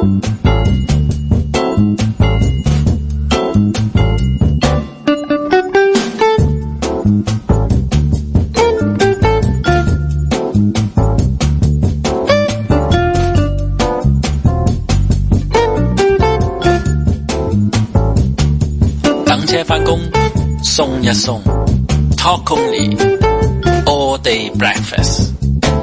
等車返工送一送 Talk Only All Day Breakfast。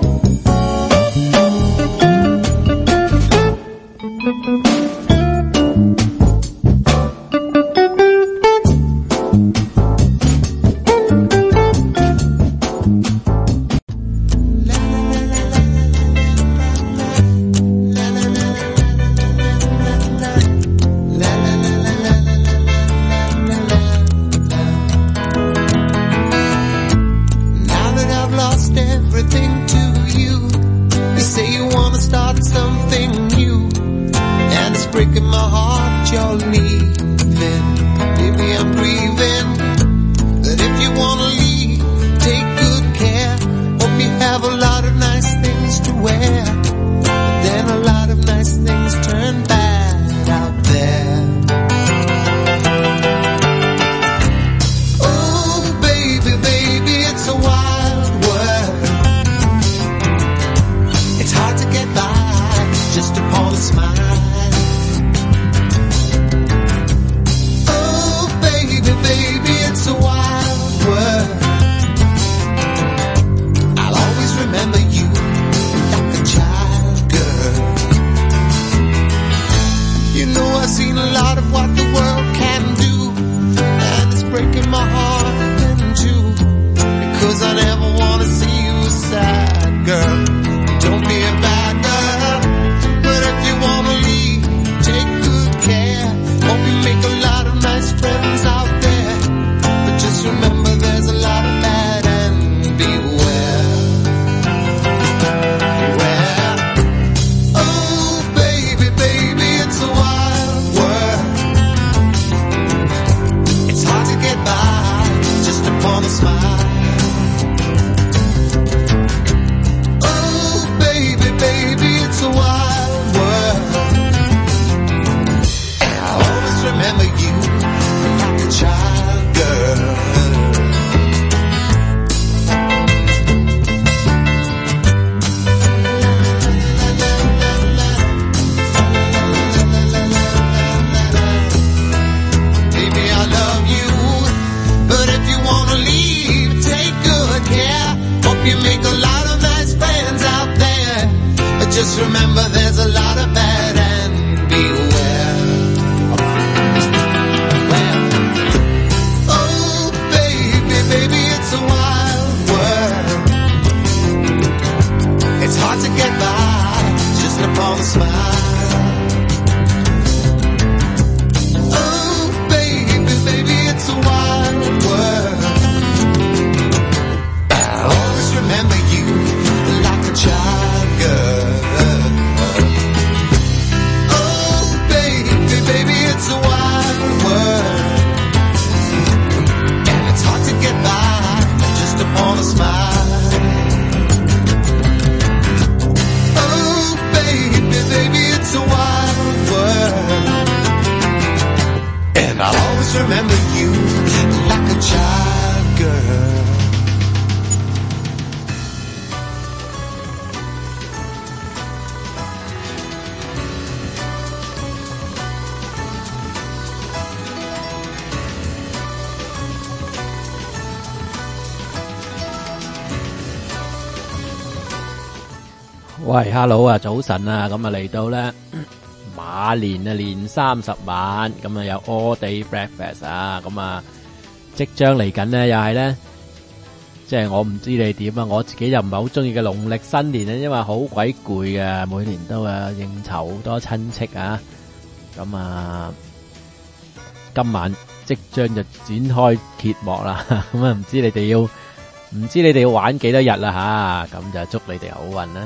喂 ，hello 啊，早晨啊，咁啊嚟到咧馬年啊，年30晚，咁啊有 all day breakfast 啊，咁啊即將嚟緊咧，又係咧，即係我唔知你點啊，我自己又唔係好中意嘅農曆新年咧，因為好鬼攰嘅，每年都啊應酬好多親戚啊，咁啊今晚即將就展開揭幕啦，咁啊唔知你哋要玩幾多日啦吓，咁就祝你哋好運啦。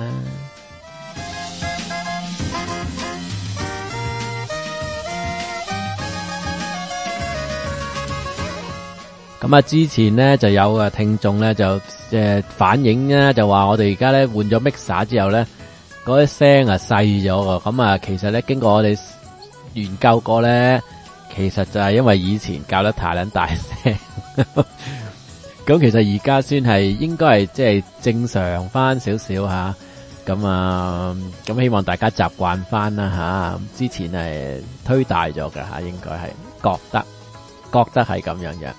咁啊，之前咧就有啊聽眾咧就反映咧就話我哋而家咧換咗 mixer 之後咧， 嗰啲聲啊細咗喎。咁啊，其實咧經過我哋研究過咧，其實就係因為以前教得太撚大聲。咁其實而家先係應該係即係正常翻少少吓。咁啊，咁希望大家習慣翻啦吓。之前係推大咗嘅吓，應該係覺得係咁樣嘅。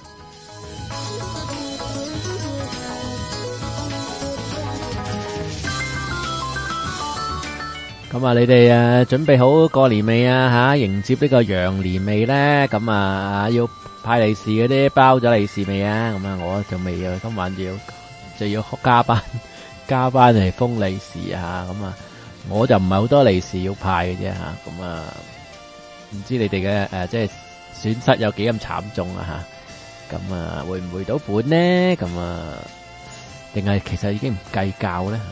咁啊，你哋準備好過年未啊吓？迎接呢個羊年未咧？咁啊，要派利是嗰啲包咗利是未啊？咁啊，我就未啊，今晚就要加班嚟封利是啊！咁啊，我就唔係好多利是要派嘅啫吓。咁啊，唔知你哋嘅即係損失有幾咁慘重啊吓？咁啊，會唔會到本呢？咁啊，定係其實已經唔計較咧？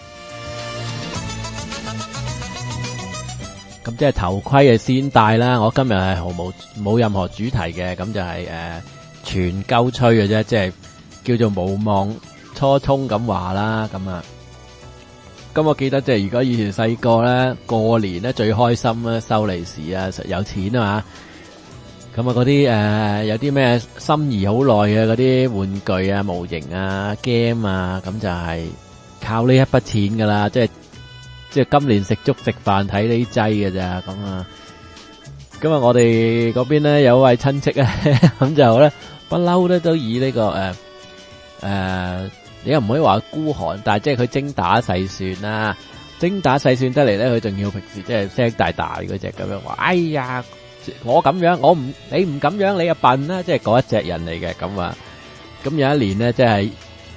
咁即係頭盔係先戴啦。我今日係冇任何主題嘅，咁就係全鳩吹嘅啫，即係叫做無望初衷咁話啦。咁啊，咁我記得即係如果以前細個咧過年咧最開心咧收利是啊，實有錢啊嘛。咁啊嗰啲有啲咩心儀好耐嘅嗰啲玩具啊、模型啊、game 啊，咁就係靠呢一筆錢噶啦，即係今年食粥食飯睇呢劑嘅咋。咁啊，我哋嗰邊咧有位親戚咧，咁就咧不嬲咧都以呢個你又唔可以話孤寒，但係即係佢精打細算啦，精打細算得嚟咧，佢仲要平時即係聲大大嗰隻咁樣話，哎呀，我咁樣，你唔咁樣，你就笨啦，即係嗰一隻人嚟嘅。咁啊，咁有一年咧，即係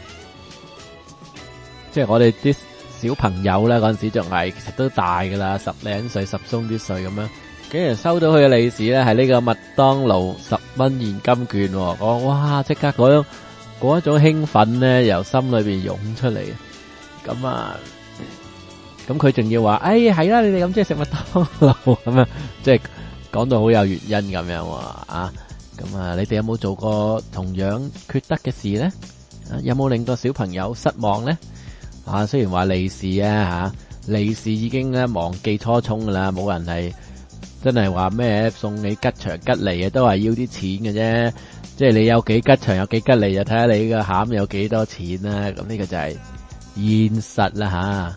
我哋啲小朋友咧嗰陣時仲係其實都大噶啦，10零歲，10鬆啲歲咁樣，竟然收到佢嘅利是咧係呢個麥當勞10蚊現金券，我哇即刻嗰一種興奮咧由心裏邊湧出嚟。咁啊，咁佢仲要話，係啦，你哋咁即係食麥當勞咁樣，即係講到好有原因咁樣啊。咁啊，你哋有冇做過同樣缺德嘅事咧？有冇令到小朋友失望咧？雖然話利是啊吓，利是已經咧忘記初衷噶啦，冇人係真係話咩送你吉祥吉利嘅，都係要啲錢嘅啫。即係你有幾吉祥有幾吉利，就睇下你個餡有幾多錢啦。咁呢個就係現實啦吓。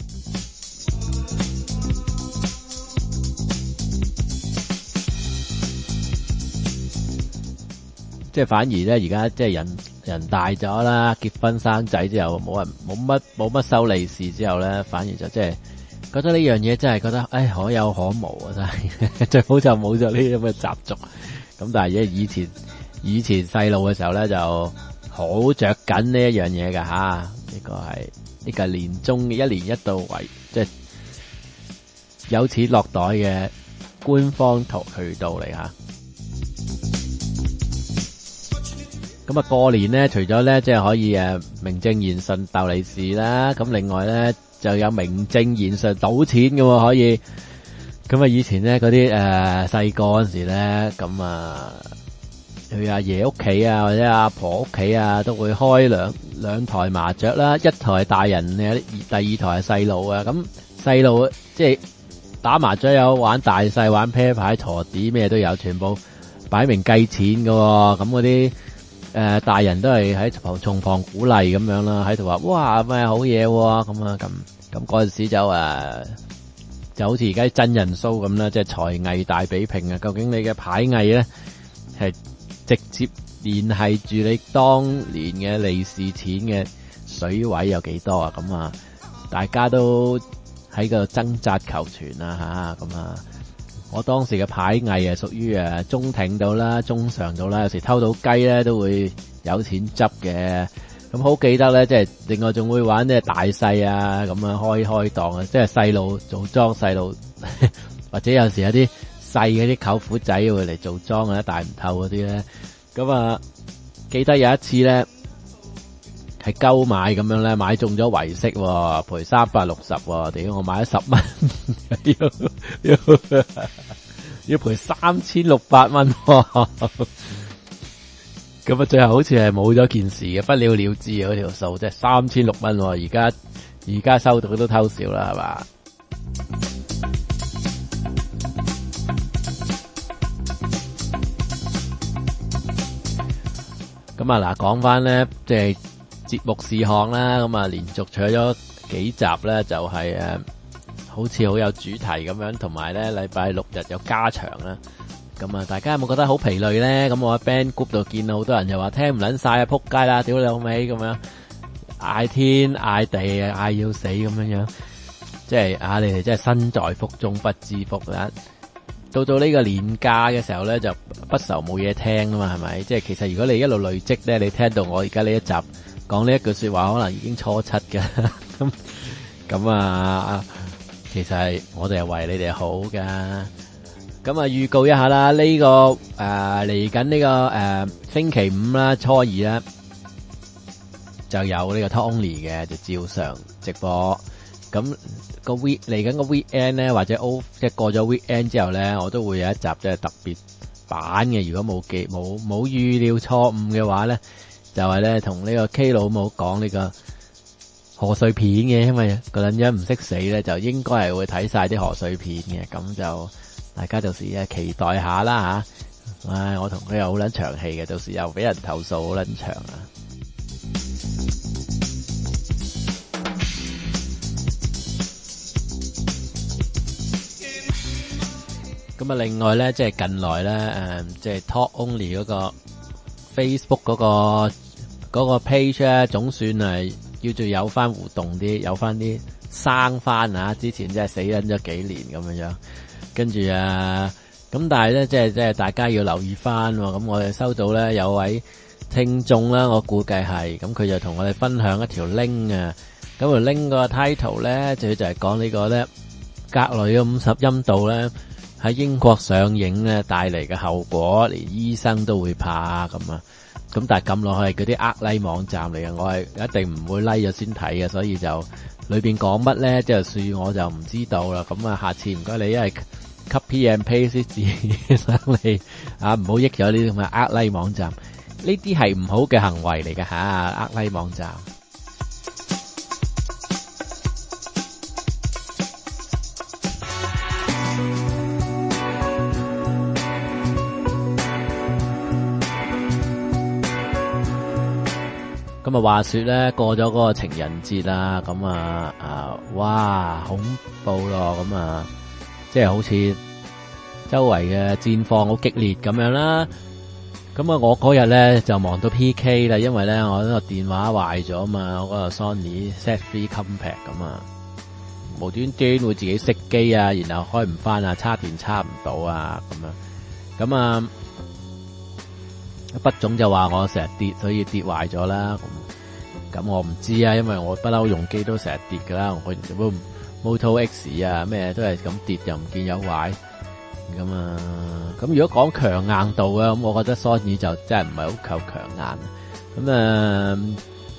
即係反而咧，而家即係人大咗啦，結婚生仔之後冇乜收利是之後咧，反而就即係覺得呢樣嘢真係覺得可有可無啊！真係最好就冇咗呢啲咁嘅習俗。咁但係以前細路嘅時候咧，就好着緊呢一樣嘢噶吓。呢個係年中一年一度為即係有錢落袋嘅官方渠道嚟吓。咁啊，過年咧，除咗咧即係可以名正言順鬥利是啦，咁另外咧就有名正言順賭錢嘅可以。咁啊，以前咧嗰啲細個嗰陣時咧，咁啊去阿爺屋企啊或者阿婆屋企啊，都會開兩台麻雀啦，一台大人嘅，第二台係細路啊。咁細路即係打麻雀有玩大細，玩啤牌、鋤子咩都有，全部擺明計錢嘅。咁嗰啲大人都係喺從旁鼓勵咁樣啦，喺度話哇咩好嘢咁啊，咁嗰陣時就好似而家真人 show 咁啦，即係才藝大比拼啊！究竟你嘅牌藝咧係直接聯繫住你當年嘅利是錢嘅水位有幾多啊？咁啊，大家都喺度掙扎求全啊吓，咁啊，我當時嘅牌藝係屬於中挺到啦，中上到啦，有時偷到雞咧都會有錢執嘅。咁好記得咧，即係另外仲會玩啲大細啊，咁啊開檔啊，即係細路做莊細路，或者有時有啲細嗰啲舅父仔會嚟做莊啊，大唔透嗰啲咧。咁啊，記得有一次咧係鳩買咁樣咧，買中咗圍息，賠360，屌我買咗10蚊，要賠3600蚊。咁啊，最後好似係冇咗件事嘅，不了了之嗰條數，即係3600蚊。而而家收到都偷笑啦，係嘛？咁啊嗱，講翻咧，即係節目事項啦。咁啊，連續取咗幾集咧，就係好似好有主題咁樣，同埋咧禮拜六日有加長啦。咁啊，大家有冇覺得好疲累咧？咁我喺 band group 度見到好多人又話聽唔撚晒啊，撲街啦，屌你老味咁樣，嗌天嗌地嗌要死咁樣，即係你哋真係身在福中不知福啦。到呢個年假嘅時候咧，就不愁冇嘢聽啊嘛，係咪？即係其實如果你一路累積咧，你聽到我而家呢一集講呢一句說話，可能已經初七嘅。咁啊，其實係我哋係為你哋好噶。咁啊，預告一下啦，呢個嚟緊呢個星期五啦，初二啦，就有呢個 Talk Only 嘅，就照常直播。咁個嚟緊個 weekend 咧，或者即係過咗 weekend 之後咧，我都會有一集即係特別版嘅。如果冇預料錯誤嘅話咧，就係咧同呢個 K 老母講呢個賀歲片嘅，因為個撚樣唔識死咧，就應該係會睇晒啲賀歲片嘅。咁就大家到時期待下啦吓。唉，我同佢又好撚長氣嘅，到時又俾人投訴好撚長啊！咁啊，另外咧，即係近來咧，即係 Talk Only 嗰個 Facebook 嗰個 page 咧，總算係叫做有翻互動啲，有翻啲生翻啊！之前真係死忍咗幾年咁樣，跟住咁但係咧，即係大家要留意翻喎。咁我哋收到咧有位聽眾啦，我估計係咁，佢就同我哋分享一條 link 啊。咁條 link 個 title 咧，就係講呢個咧格雷嘅50音度咧。喺英國上映咧，帶嚟嘅後果，連醫生都會怕咁啊！咁但係撳落去嗰啲呃 like 網站嚟嘅，我係一定唔會 like 咗先睇嘅，所以就裏邊講乜咧，即係算我就唔知道啦。咁啊，下次唔該你一係 copy and paste 啲字上嚟啊，唔好益咗呢啲咁嘅呃 like 網站，呢啲係唔好嘅行為嚟嘅吓，呃 like 網站。咁啊，話說咧，過咗嗰個情人節啦，咁哇，恐怖咯，咁啊，即係好似周圍嘅戰況好激烈咁樣啦。咁啊，我嗰日咧就忙到 PK 啦，因為咧我呢個電話壞咗嘛，我嗰個 Sony Z3 Compact 咁啊，無端端會自己熄機啊，然後開唔翻啊，插電插唔到啊，咁啊。畢總就話我成日跌，所以跌壞咗啦。咁我唔知啊，因為我不嬲用機都成日跌噶啦。我 Moto X 啊，咩都係咁跌，又唔見有壞。咁如果講強硬度啊，咁我覺得 Sony 就真係唔係好夠強硬。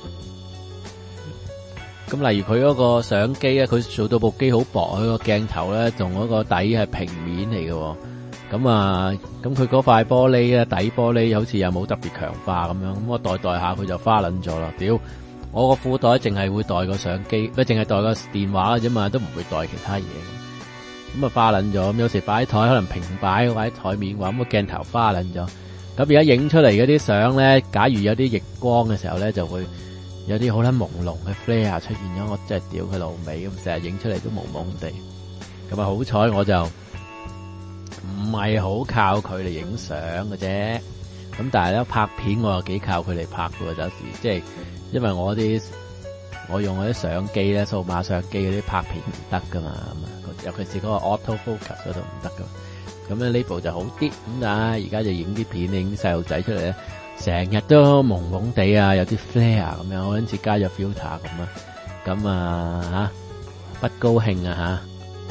咁例如佢嗰個相機啊，佢做到部機好薄，佢個鏡頭咧同嗰個底係平面嚟嘅。咁佢嗰塊玻璃咧，底玻璃好似又冇特別強化咁樣，咁我代下佢就花撚咗啦。屌，我個褲袋淨係會袋個相機，淨係袋個電話啫嘛，都唔會袋其他嘢。咁啊花撚咗，咁有時擺喺台可能平擺或者台面話，咁個鏡頭花撚咗。咁而家影出嚟嗰啲相咧，假如有啲逆光嘅時候咧，就會有啲好撚朦朧嘅 flare 出現咗，我真係屌佢老味咁，成日影出嚟都朦朦地。咁啊好彩我就唔係好靠佢嚟影相嘅啫，咁但係咧拍片我又幾靠佢嚟拍嘅，有時即係因為我用嗰啲相機咧，數碼相機嗰啲拍片唔得噶嘛，尤其是嗰個 auto focus 嗰度唔得噶。咁咧呢部就好啲，咁而家就影啲片，影細路仔出嚟咧，成日都朦朦地啊，有啲 flare 咁樣，我好似加咗 filter 咁啊，不高興啊吓。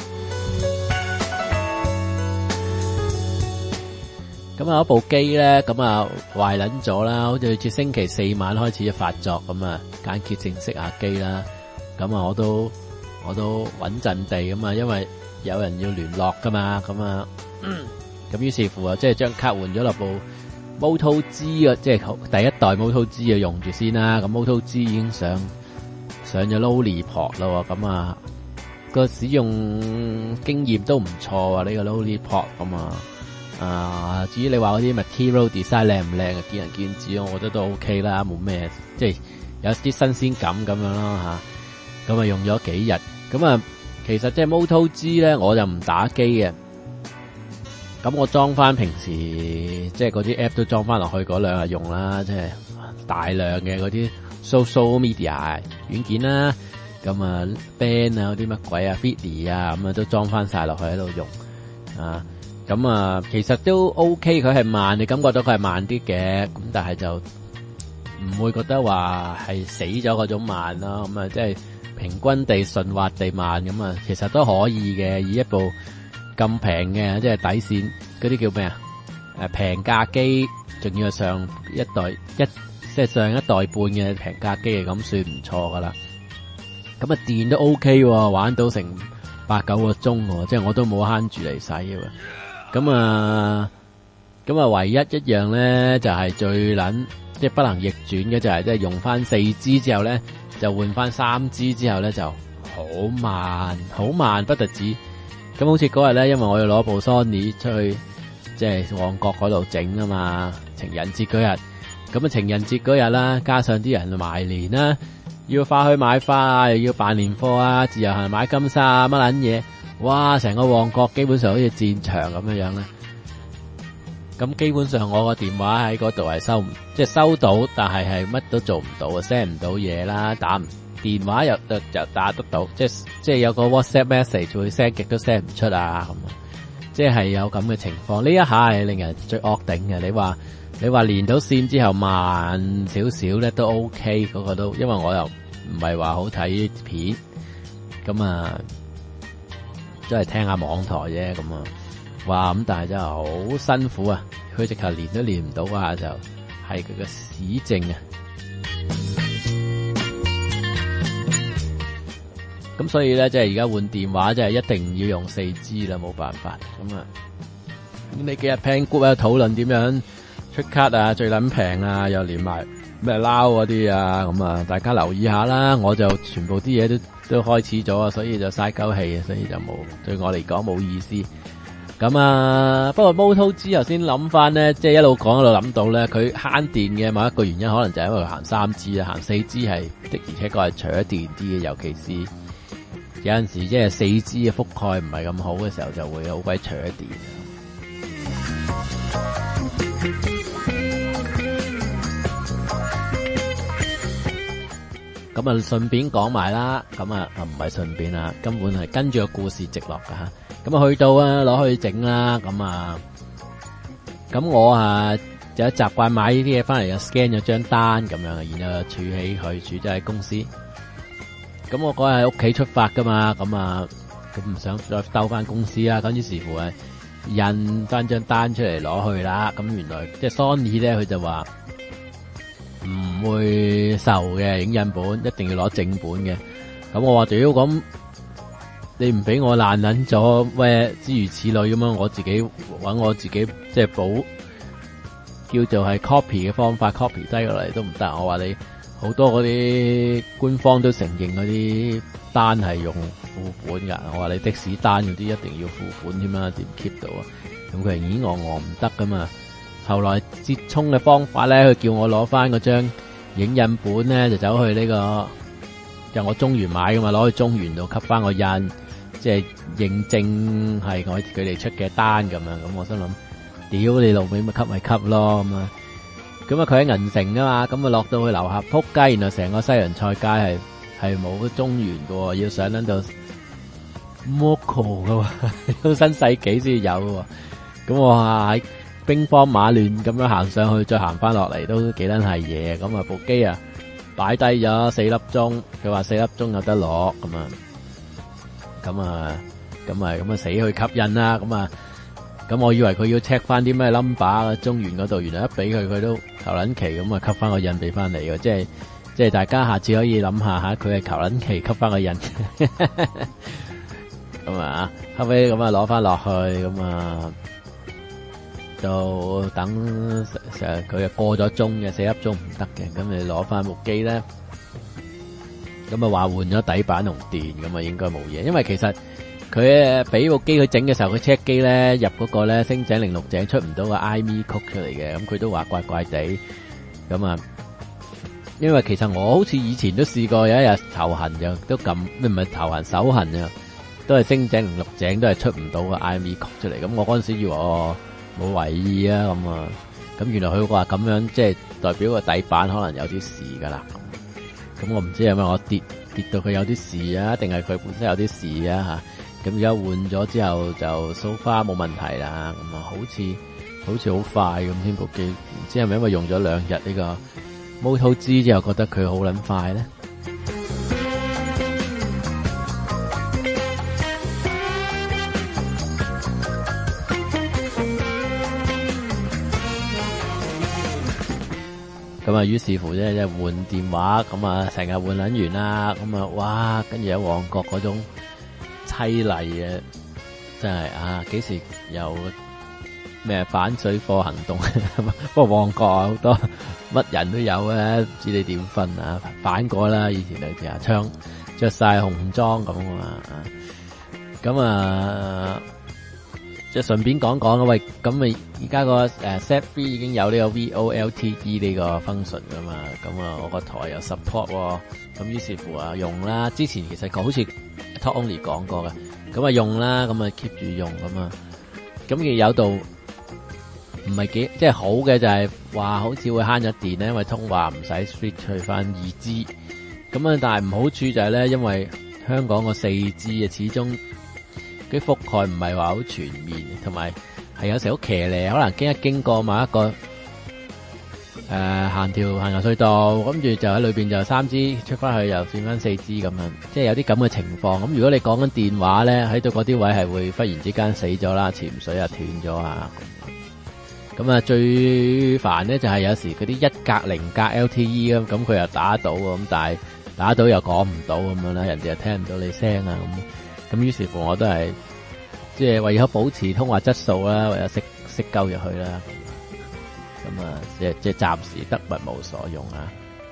咁啊，部機咧，咁啊壞撚咗啦，好似星期四晚開始發作，咁啊簡潔正式下機啦。咁啊，我都穩陣地咁啊，因為有人要聯絡噶嘛，咁於是乎啊，即係將卡換咗落部 Moto G 啊，即係第一代 Moto G 啊用住先啦。咁 Moto G 已經上上咗 Lollipop 咯，咁啊個使用經驗都唔錯啊，呢個 Lollipop 咁啊，至於你話嗰啲 material design 靚唔靚啊，見仁見智，我覺得都 OK 啦，冇咩，即係有啲新鮮感咁樣咯吓，咁啊用咗幾日，咁啊其實即係 Moto G 咧，我就唔打機嘅，咁我裝翻平時即係嗰啲 app 都裝翻落去嗰兩日用啦，即係大量嘅嗰啲 social media 軟件啦，咁啊 band 啊嗰啲乜鬼啊 Feedly 啊咁啊都裝翻晒落去喺度用啊。咁啊，其實都 OK， 佢係慢，你感覺到佢係慢啲嘅，咁但係就唔會覺得話係死咗嗰種慢咯，咁啊，即係平均地順滑地慢咁啊，其實都可以嘅，以一部咁平嘅，即係底線嗰啲叫咩啊？平價機，仲要係上一代即係上一代半嘅平價機，咁算唔錯噶啦。咁啊，電都 OK， 玩到成8-9個鐘，即係我都冇慳住嚟使嘅。咁啊，唯一一樣咧就係最撚即係不能逆轉嘅，就係即係用翻4G 之後咧，就換翻3G 之後咧就好慢不特止。咁好似嗰日咧，因為我要攞部 Sony 出去即係旺角嗰度整啊嘛，情人節嗰日。咁啊情人節嗰日啦，加上啲人埋年啦，要花去買花啊，又要辦年貨啊，自由行買金沙啊，乜撚嘢。哇！成個旺角基本上好似戰場咁樣樣咧，咁基本上我個電話喺嗰度係收到，但係乜都做唔到啊 ，send 唔到嘢啦，電話又打得到，即係有個 WhatsApp message 會 send 極都 send 唔出啊，咁即係有咁嘅情況。呢一下係令人最惡頂嘅。你話連到線之後慢少少咧都 OK， 嗰個都，因為我又唔係話好睇片，咁啊。都係聽下網台啫，咁啊，哇！咁但係真係好辛苦啊，佢直頭練都練唔到啊，就係佢嘅屎症啊。咁所以咧，即係而家換電話，即係一定要用4G啦，冇辦法。咁啊，咁你幾日 plan group 啊，討論點樣出卡啊，最撚平啊，又連埋咩撈嗰啲啊，咁啊，大家留意下啦。我就全部啲嘢都開始咗啊，所以就嘥鳩氣啊，所以就冇，對我嚟講冇意思。咁啊，不過 Moto G 頭先諗翻咧，即係一路講一路諗到咧，佢慳電嘅某一個原因，可能就係因為佢行3G 啊，行4G 係的而且確係除咗電啲嘅，尤其是有陣時即係4G 嘅覆蓋唔係咁好嘅時候，就會好鬼除咗電。咁啊，順便講埋啦，咁啊唔係順便啊，根本係跟住個故事直落噶吓。咁啊去到啊攞去整啦，咁我啊就有習慣買呢啲嘢翻嚟，就 scan 咗張單咁樣，然後儲起佢，儲咗喺公司。咁我嗰日喺屋企出發噶嘛，咁唔想再兜翻公司啦，咁於是乎啊印翻張單出嚟攞去啦。咁原來即係 Sony 咧，佢就話唔會售嘅影印本，一定要攞正本嘅。咁我話屌，咁你唔俾我爛捻咗，喂，諸如此類咁樣，我自己搵我自己即係補，叫做係 copy 嘅方法 copy 低落嚟都唔得。我話你好多嗰啲官方都承認嗰啲單係用副本噶，我話你的士單嗰啲一定要副本添啦，點 keep 到啊？咁佢係我唔得噶嘛。後來折衷嘅方法咧，佢叫我攞翻嗰張影印本咧，就走去呢個，就我中原買噶嘛，攞去中原度吸翻個印，即係認證係佢哋出嘅單咁樣。咁我心諗，屌你老味咪吸咪吸咯咁啊！咁啊佢喺銀城啊嘛，咁啊落到去樓下撲街，然後成個西洋菜街係冇中原喎，要上撚到 Moco 噶喎，到新世紀先有喎。咁我話喺兵荒馬亂咁樣行上去，再行翻落嚟都幾撚係嘢。咁啊部機啊擺低咗4粒鐘，佢話4粒鐘有得攞咁啊死去吸引啦。咁我以為佢要 check 翻啲咩 number 中原嗰度，原來一俾佢都求撚期咁啊吸翻個印俾翻嚟嘅，即係大家下次可以諗下吓，佢係求撚期吸翻個印咁啊，後尾咁啊攞翻落去咁啊。就等成日佢過咗鐘嘅，4粒鐘唔得嘅，咁你攞翻部機咧， 咁啊話換咗底板同電，咁啊應該冇嘢，因為其實佢俾部機佢整嘅時候，佢 check 機咧入嗰個咧星井06井出唔到個 IMEI code 出嚟嘅，咁佢都話怪怪地，咁啊，因為其實我好似以前都試過有一日頭痕就都撳，唔係頭痕手痕啊，都係星井06井都係出唔到個 IMEI code 出嚟，咁我嗰陣時以為我冇為意啊，咁啊，咁原來佢話咁樣即係代表個底板可能有啲事噶啦，咁我唔知係咪我跌到佢有啲事啊，定係佢本身有啲事啊吓。咁而家換咗之後就 so far 冇問題啦，咁啊好似好快咁添部機，唔知係咪因為用咗2日呢個 Moto G 之後覺得佢好撚快咧？咁啊，於是乎咧即係換電話，咁啊成日換撚完啦，咁啊哇，跟住喺旺角嗰種淒厲嘅，真係啊！幾時有咩反水貨行動？不過旺角好多乜人都有啊，唔知你點分啊？反過啦，以前就成日唱着晒紅裝咁啊！咁啊，即係順便講講啊，喂，咁咪而家個Set 3已經有呢個 VOLTE 呢個 function 噶嘛？咁啊，我個台有 support 喎，咁於是乎啊用啦。之前其實好似Talk Only 講過嘅，咁啊用啦，咁啊 keep 住用咁啊，咁亦有度唔係幾即係好嘅就係話好似會慳咗電咧，因為通話唔使 switch 去翻 2G， 咁啊但係唔好處就係咧，因為香港個 4G 啊始終啲覆蓋唔係話好全面，同埋係有時好騎呢，可能經過某一個行條隧道，跟住就喺裏邊就3G 出翻去又變翻4G 咁樣，即係有啲咁嘅情況。咁如果你講緊電話咧，喺度嗰啲位係會忽然之間死咗啦，潛水啊斷咗啊。咁啊最煩咧就係有時嗰啲1格0格 LTE 咁佢又打到咁，但係打到又講唔到咁樣啦，人哋又聽唔到你聲啊咁。咁於是乎我都係即係為咗保持通話質素啦，為咗識鳩入去啦。咁啊，即係暫時得物無所用啊！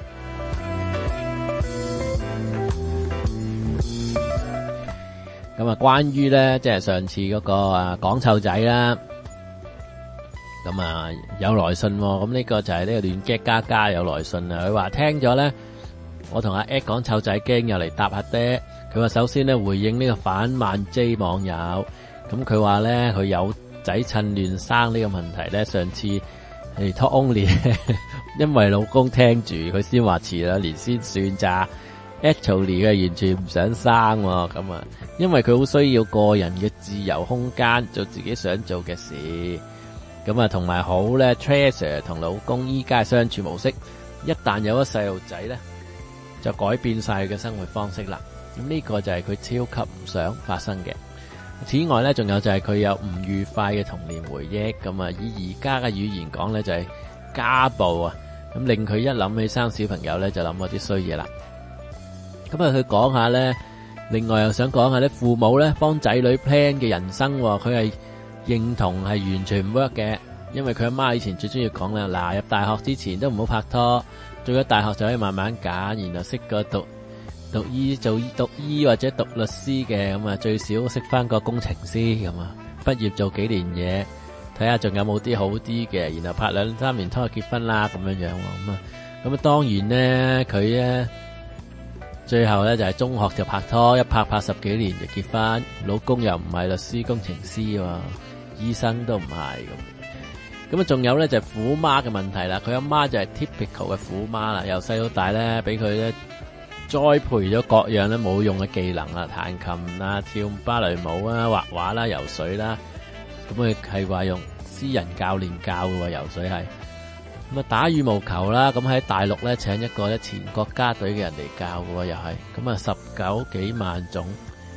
咁啊，關於咧，即係上次嗰個講臭仔啦，咁啊有來信，咁呢個就係呢個亂 gag 加加有來信啊！佢話聽咗咧，我同阿 Ed 講臭仔驚又嚟答下爹。佢話首先咧回應呢個反慢 J 網友，咁佢話咧佢有仔趁亂生呢個問題咧，上次係 Talk Only 因為老公聽住佢先話遲2年先算咋。Actually 佢完全唔想生喎，咁啊，因為佢好需要個人嘅自由空間，做自己想做嘅事。咁啊，同埋好咧 Treasure 同老公依家相處模式，一旦有咗細路仔咧，就改變晒佢嘅生活方式啦。咁呢個就係佢超級唔想發生嘅。此外咧，仲有就係佢有唔愉快嘅童年回憶。咁啊，以而家嘅語言講咧，就係家暴啊。咁令佢一諗起生小朋友咧，就諗嗰啲衰嘢啦。咁啊，佢講下咧，另外又想講下啲父母咧幫仔女 plan 嘅人生，佢係認同係完全唔 work 嘅。因為佢阿媽以前最中意講啦，嗱，入大學之前都唔好拍拖，做咗大學就可以慢慢揀，然後識個讀醫或者讀律師嘅，咁啊最少識翻個工程師咁啊，畢業做幾年嘢，睇下仲有冇啲好啲嘅，然後拍2-3年拖就結婚啦咁樣樣咁啊當然咧佢咧最後咧就係中學就拍拖，一拍10幾年就結婚，老公又唔係律師工程師喎，醫生都唔係咁啊，仲有咧就係虎媽嘅問題啦，佢阿媽就係 typical 嘅虎媽啦，由細到大咧俾佢咧栽培咗各樣咧冇用嘅技能啦，彈琴啊、跳芭蕾舞啊、畫畫啦、游水啦，咁佢係話用私人教練教嘅喎，游水係咁啊，打羽毛球啦，咁喺大陸咧請一個前國家隊嘅人嚟教嘅喎，又係咁啊19幾萬種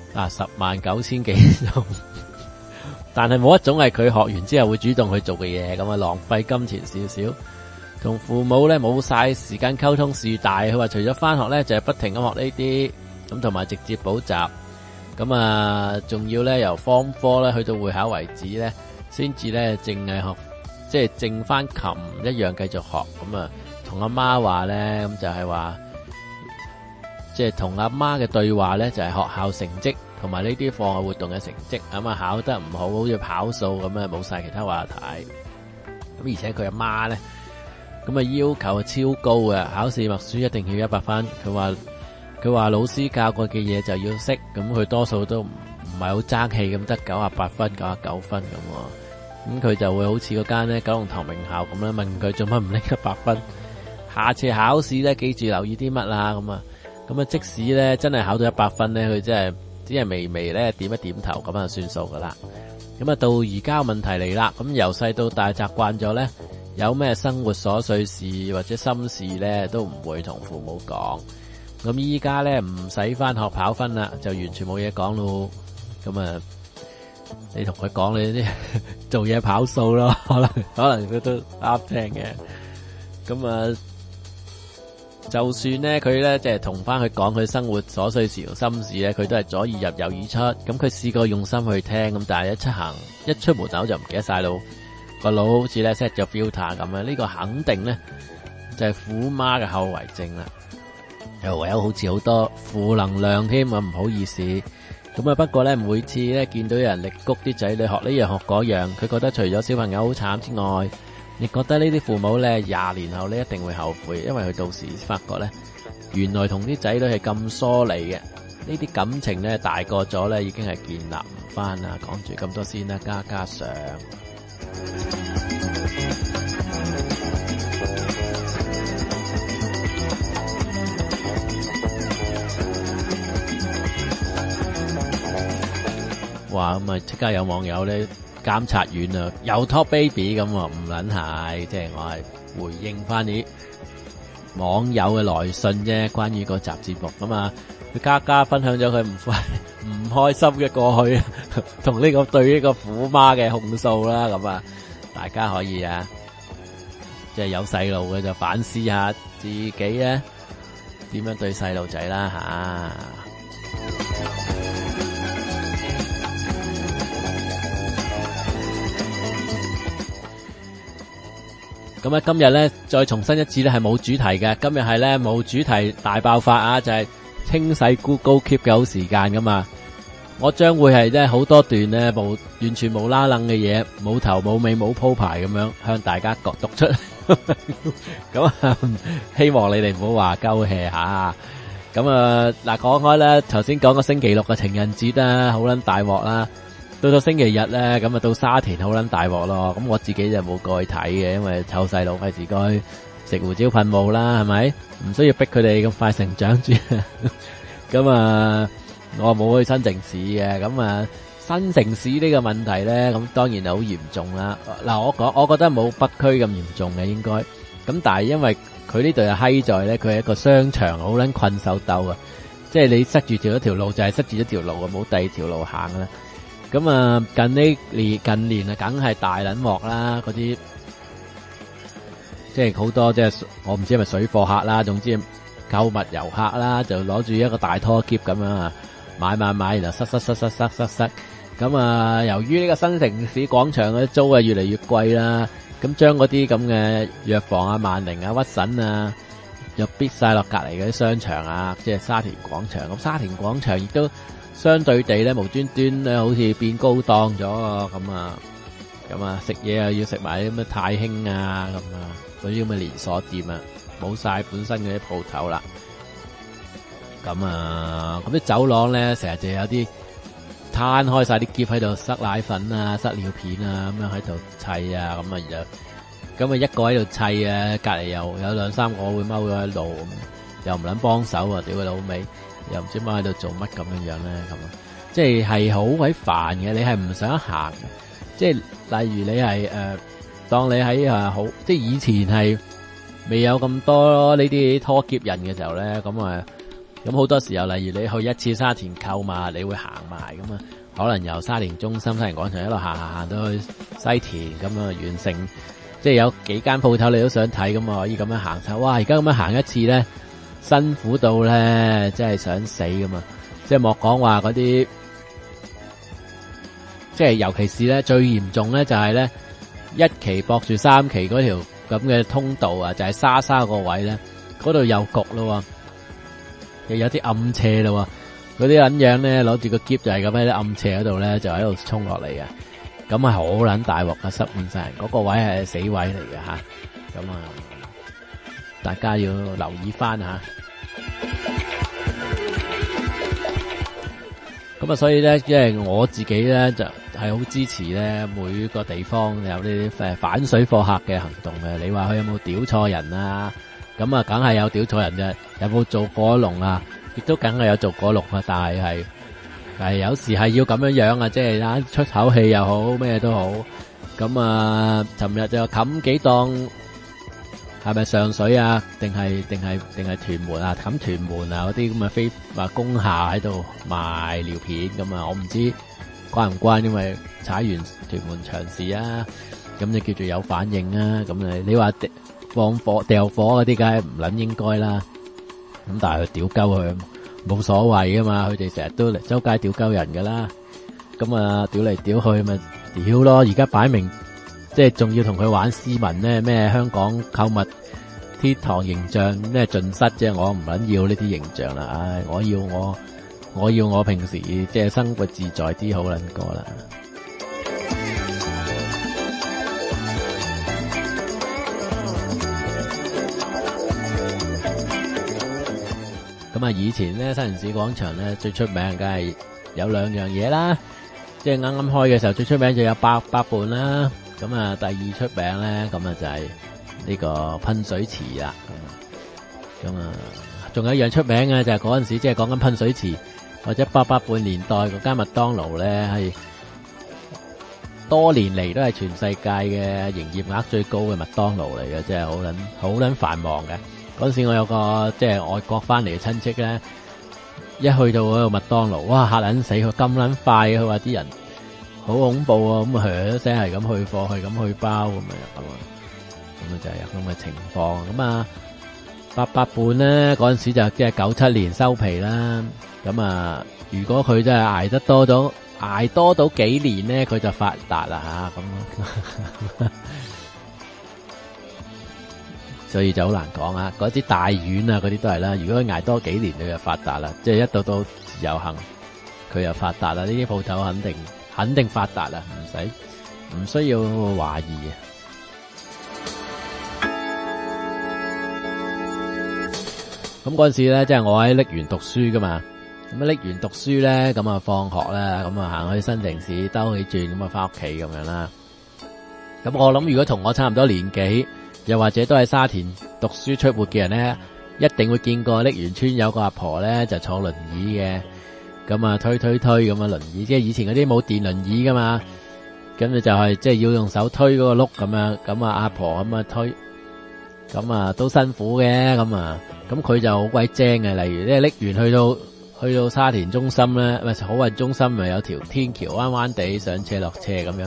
109000幾種，但係冇一種係佢學完之後會主動去做嘅嘢，咁啊浪費金錢少少。同父母咧冇晒時間溝通事大，佢話除咗翻學咧就係不停咁學呢啲，咁同埋直接補習，咁啊仲要咧由 Form 4咧去到會考為止咧，先至咧淨係學，即係淨翻琴一樣繼續學，咁啊同阿媽話咧，咁就係話，即即係同阿媽嘅對話咧，就係學校成績同埋呢啲課外活動嘅成績。咁啊考得唔好，好似跑數咁啊，冇晒其他話題。咁而且佢阿媽咧，咁啊要求超高嘅，考試默書一定要100分。佢話老師教過嘅嘢就要識，咁佢多數都唔係好爭氣咁，得98分、99分咁。咁佢就會好似嗰間咧九龍塘名校咁啦，問佢做乜唔拎100分？下次考試咧，記住留意啲乜啦咁啊。咁啊，即使咧真係考到100分咧，佢真係只係微微咧點一點頭咁啊，算數噶啦。咁啊，到而家問題嚟啦。咁由細到大習慣咗咧，有咩生活瑣碎事或者心事咧，都唔會同父母講。咁依家咧唔使翻學跑分啦，就完全冇嘢講咯。咁啊，你同佢講你啲做嘢跑數咯，可能佢都啱聽嘅。咁啊，就算咧佢咧即係同翻佢講佢生活瑣碎事同心事咧，佢都係左耳入右耳出。咁佢試過用心去聽，咁但係一出門口就唔記得晒咯。個腦好似咧 set 咗 filter 咁啊！呢個肯定咧就係虎媽嘅後遺症啦。又唯有好似好多負能量添啊！唔好意思。咁啊，不過咧每次咧見到有人力谷啲仔女學呢樣學嗰樣，佢覺得除咗小朋友好慘之外，亦覺得呢啲父母咧20年後咧一定會後悔，因為佢到時發覺咧原來同啲仔女係咁疏離嘅，呢啲感情咧大個咗咧已經係建立唔翻啦。講住咁多先啦，加上。哇！咁啊，即刻有網友咧監察院啊，有 Top Baby 咁喎，唔撚係，即係我係回應翻啲網友嘅來信啫，關於個集節目咁啊，佢家分享咗佢唔開心嘅過去，同呢個對呢個虎媽嘅控訴啦，咁啊，大家可以啊，即係有細路嘅就反思下自己咧點樣對細路仔啦吓。咁啊，今日咧再重申一次咧係冇主題嘅，今日係咧冇主題大爆發啊，就係清洗 Google Keep 嘅好時間噶嘛。我將會係咧好多段咧完全冇啦楞嘅嘢，冇頭冇尾冇鋪排咁樣向大家讀出。咁啊，希望你哋唔好話鳩氣吓。咁啊，嗱講開咧，頭先講個星期六嘅情人節啦，好撚大鑊啦。到咗星期日咧，咁啊到沙田好撚大鑊咯。咁我自己就冇過去睇嘅，因為湊細路費事過去食胡椒噴霧啦，係咪？唔需要逼佢哋咁快成長住。咁啊，我冇去新城市嘅。咁啊，新城市呢個問題咧，咁當然係好嚴重啦。嗱，我覺得冇北區咁嚴重嘅應該。咁但係因為佢呢度係閪在咧，佢係一個商場，好撚困獸鬥啊！即係你塞住一條路就係塞住一條路啊，冇第二條路行啦。咁啊，近年啊，梗係大撚鑊啦，嗰啲即係好多即係我唔知係咪水貨客啦，總之購物遊客啦，就攞住一個大拖篋咁樣啊，買，然後塞。咁啊，由於呢個新城市廣場嘅租啊越嚟越貴啦，咁將嗰啲咁嘅藥房啊、萬寧啊、屈臣啊，又逼晒落隔離嗰啲商場啊，即係沙田廣場。咁沙田廣場亦都相對地咧，無端端咧，好似變高檔咗啊！咁啊，食嘢又要食埋啲咩太興啊，咁啊，嗰啲咁嘅連鎖店啊，冇晒本身嗰啲鋪頭啦。咁啊，咁啲走廊咧，成日就有啲攤開晒啲篋喺度塞奶粉啊、塞尿片啊，咁樣喺度砌啊，咁啊一個喺度砌啊，隔籬又有兩三個會踎咗喺度，又唔撚幫手啊，屌佢老味！又唔知乜喺度做乜咁樣咧，咁啊，即係好鬼煩嘅。你係唔想行，即係例如你係當你喺好，即係以前係未有咁多呢啲拖篋人嘅時候咧，咁好多時候，例如你去一次沙田購物，你會行埋咁啊，可能由沙田中心、沙田廣場一路行到去西田咁啊，完成，即係有幾間鋪頭你都想睇咁啊，可以咁樣行晒。哇！而家咁樣行一次咧，辛苦到咧，真係想死噶嘛！即係莫講話嗰啲，即係尤其是咧最嚴重咧就係咧1期駁住3期嗰條咁嘅通道啊，就係沙個位咧，嗰度又焗咯。 有啲暗斜咯，嗰啲撚樣咧攞住個篋就係咁喺啲暗斜嗰度咧就喺度衝落嚟嘅，咁啊好撚大鑊啊，濕滿晒人，嗰個位係死位嚟嘅吓，咁啊大家要留意翻吓。咁啊，所以咧，即係我自己咧就係好支持咧，每個地方有呢啲反水貨客嘅行動嘅。你話佢有冇屌錯人啊？咁啊，梗係有屌錯人啫。有冇做過龍啊？亦都梗係有做過龍啊。但係有時係要咁樣樣啊，即係出口氣又好，咩都好。咁啊，尋日就冚幾檔。係咪上水啊？定係屯門啊？冚屯門啊？嗰啲咁啊非話工廈喺度賣尿片咁啊？我唔知關唔關，因為踩完屯門長市啊，咁就叫做有反應啊。咁你話放火掉火嗰啲，梗係唔撚應該啦。咁但係佢屌鳩佢冇所謂噶嘛，佢哋成日都嚟周街屌鳩人噶啦。咁啊屌嚟屌去咪屌咯，而家擺明。即係仲要同佢玩斯文咧，咩香港購物天堂形象咩盡失啫，我唔撚要呢啲形象啦，唉，我要我平時即係生活自在啲好撚過啦。咁啊，以前咧西營市廣場咧最出名梗係有兩樣嘢啦，即係啱啱開嘅時候最出名就有百伴啦。咁啊，第二出名咧，咁啊就係呢個噴水池啦。咁啊，仲有一樣出名嘅就係嗰陣時，即係講緊噴水池或者八伴年代嗰間麥當勞咧，係多年嚟都係全世界嘅營業額最高嘅麥當勞嚟嘅，即係好撚繁忙嘅。嗰陣時我有個即係外國翻嚟嘅親戚咧，一去到嗰個麥當勞，哇嚇撚死佢咁撚快，佢話啲人。好恐怖啊！咁啊，響一聲係咁去貨，係咁去包咁啊，就係有咁嘅情況。咁啊，八伴咧嗰陣時就即係97年收皮啦。咁啊，如果佢真係捱多到幾年咧，佢就發達啦吓。咁，所以就好難講啊。嗰啲大丸啊，嗰啲都係啦。如果佢捱多幾年，佢就發達啦。即係一到自由行，佢就發達啦。呢啲鋪頭肯定發達啦，唔需要懷疑嘅。咁嗰陣時咧，即係我喺瀝源讀書噶嘛。咁瀝源讀書咧，咁啊放學啦，咁啊行去新城市兜起轉，咁啊翻屋企咁樣啦。咁我諗，如果同我差唔多年紀，又或者都係沙田讀書出沒嘅人咧，一定會見過瀝源村有個阿婆咧，就坐輪椅嘅。咁啊推咁啊輪椅，即係以前嗰啲冇電輪椅噶嘛，咁你就係即係要用手推嗰個轆咁樣，咁啊阿婆咁啊推，咁啊都辛苦嘅，咁佢就好鬼精嘅，例如即係瀝源去到沙田中心咧，唔係好運中心咪有條天橋彎彎地上斜落斜咁樣，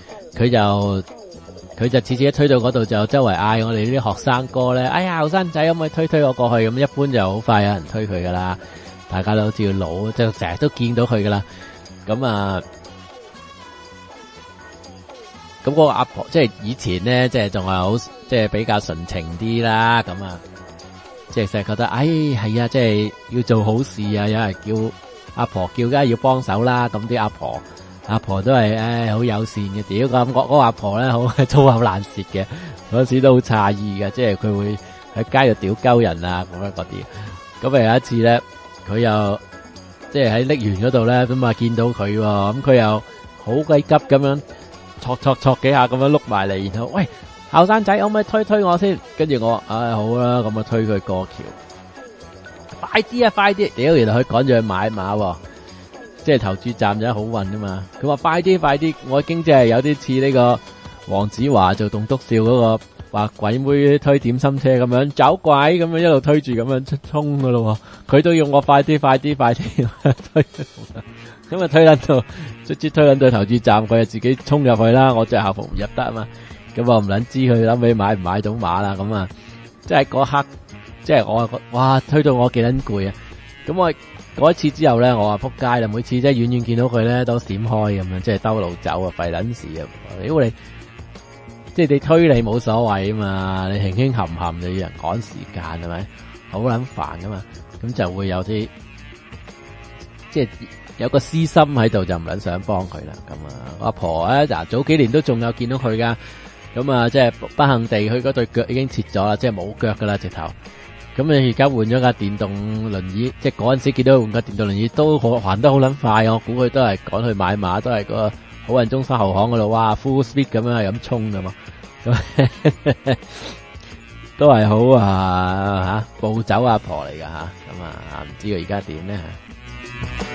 佢就次次一推到嗰度就周圍嗌我哋呢啲學生哥咧，哎呀後生仔可唔可以推我過去，咁一般就好快有人推佢噶啦。大家都好似老，即係成日都見到佢噶啦。咁啊，咁嗰個阿婆，即係以前咧，即係仲係好，即係比較純情啲啦。咁啊，即係成日覺得，係啊，即係要做好事啊，有人叫阿婆叫，梗係要幫手啦。咁啲阿婆都係，好友善嘅。屌咁，嗰個阿婆咧，好粗口爛舌嘅，嗰時都好詫異嘅，即係佢會喺街度屌鳩人啊，咁樣嗰啲。咁啊有一次咧。佢又即係喺瀝源嗰度咧，咁啊見到佢，咁佢又好鬼急咁樣，戳幾下咁樣碌埋嚟，然後喂後生仔，可唔可以推我先？跟住我，好啦，咁啊推佢過橋，快啲！屌，原來佢趕住去買馬，即係投注站就好運啊嘛。佢話快啲，我已經即係有啲似呢個黃子華做棟篤笑嗰個。話鬼妹推點心車咁樣走鬼咁樣一路推住咁樣衝噶咯，佢都要我快啲推，咁啊推捻到直接推捻到投注站，佢就自己衝入去啦。我着校服唔入得啊嘛，咁我唔捻知佢諗尾買唔買到馬啦。咁啊，即係嗰刻，即係我哇推到我幾捻攰啊！咁我嗰一次之後咧，我話撲街啦，每次即係遠遠見到佢咧都閃開咁樣，即係兜路走啊，費捻事啊！屌你！即係你推你冇所謂啊嘛，你輕輕含就要人趕時間係咪？ 好撚煩噶嘛，咁就會有啲即係有個私心喺度，就唔撚想幫佢啦。咁啊，阿婆咧嗱早幾年都仲有見到佢噶，咁啊即係不幸地佢嗰對腳已經切咗啦，即係冇腳噶啦直頭。咁你而家換咗架電動輪椅，即係嗰陣時見到佢換架電動輪椅都行得好撚快，我估佢都係趕去買馬，都係個好運中心後巷嗰度，哇 full speed 咁樣係咁衝噶嘛，咁都係好吓暴走阿婆嚟噶吓，咁啊唔知佢而家點咧吓。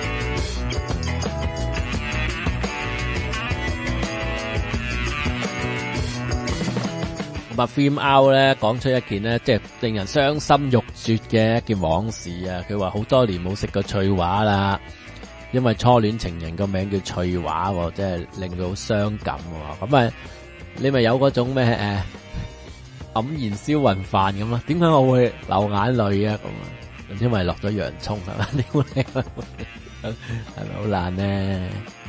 咁啊 Film Out 咧講出一件咧，即係令人傷心欲絕嘅一件往事啊！佢話好多年冇食過翠華啦，因為初戀情人個名叫翠華，即係令佢好傷感。咁啊，你咪有嗰種咩黯然銷魂飯咁啊？點解我會流眼淚啊？咁啊，因為落咗洋蔥係嘛？點會係咪好難呢？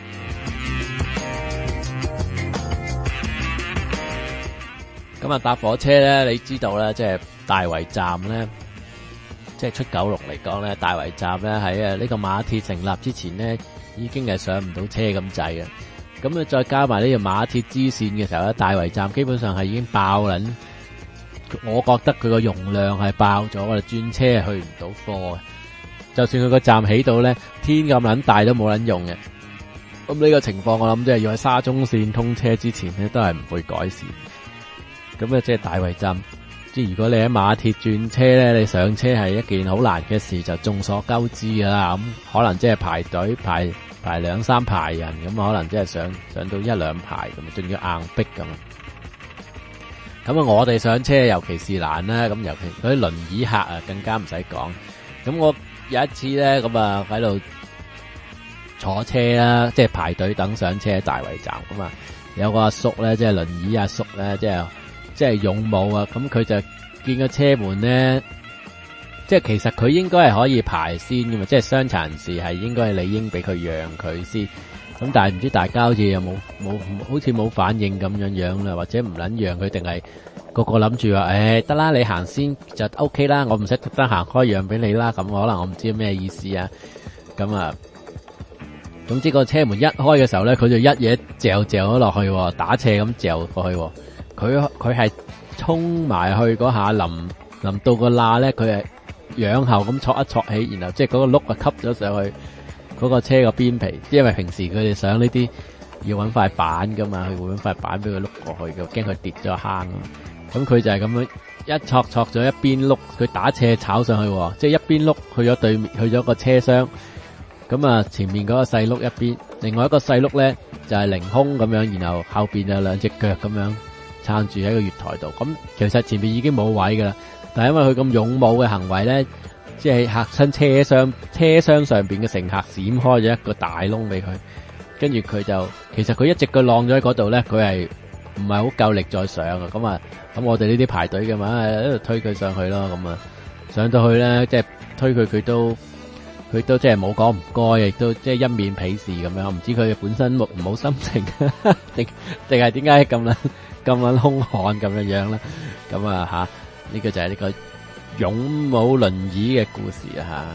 咁啊，搭火車咧，你知道咧，即係大圍站咧，即係出九龍嚟講咧，大圍站咧喺呢個馬鐵成立之前咧，已經係上唔到車咁滯嘅。咁啊，再加埋呢條馬鐵支線嘅時候咧，大圍站基本上係已經爆撚。我覺得佢個容量係爆咗，我哋轉車係去唔到貨嘅。就算佢個站起到咧，天咁撚大都冇撚用嘅。咁呢個情況，我諗即係要喺沙中線通車之前咧，都係唔會改善。咁啊，即係大圍站，即係如果你喺馬鐵轉車咧，你上車係一件好難嘅事，就眾所周知噶啦。咁可能即係排隊排2-3排人，咁可能即係上到1-2排咁，仲要硬逼咁。咁啊，我哋上車尤其是難啦，咁尤其嗰啲輪椅客啊，更加唔使講。咁我有一次咧，咁啊喺度坐車啦，即係排隊等上車喺大圍站咁啊，有個阿叔咧，即係輪椅阿叔咧，即係勇武啊！咁佢就見個車門咧，即係其實佢應該係可以排先噶嘛，即係傷殘人士係應該係理應俾佢讓佢先。咁但係唔知大家好似有冇好似冇反應咁樣啦，或者唔撚讓佢，定係個個諗住話，得啦，你行先就 OK 啦，我唔使特登行開讓俾你啦。咁可能我唔知咩意思啊。咁啊，總之個車門一開嘅時候咧，佢就一嘢嚼咗落去，打斜咁嚼過去。佢係衝埋去嗰下，臨到個罅咧，佢係仰後咁戳一戳起，然後即係嗰個碌啊吸咗上去嗰個車個邊皮，因為平時佢哋上呢啲要搵塊板噶嘛，佢會搵塊板俾佢碌過去嘅，驚佢跌咗坑。咁佢就係咁樣一戳咗一邊碌，佢打斜炒上去，即係一邊碌去咗對面，去咗個車廂。咁啊，前面嗰個細碌一邊，另外一個細碌咧就係凌空咁樣，然後後邊有兩隻腳咁樣撐住喺個月台度。咁其實前面已經冇位噶啦，但係因為佢咁勇武嘅行為咧，即係嚇親車廂上邊嘅乘客閃開咗一個大窿俾佢，跟住佢就其實佢一直佢晾咗喺嗰度咧，佢係唔係好夠力再上啊。咁我哋呢啲排隊嘅嘛，喺度推佢上去咯。咁啊上到去咧，即係推佢都即係冇講唔該，亦都即係一面鄙視咁樣。唔知佢本身唔好心情，定係點解咁撚兇悍咁樣樣啦？咁啊吓，呢個就係呢個勇武輪椅嘅故事啊吓。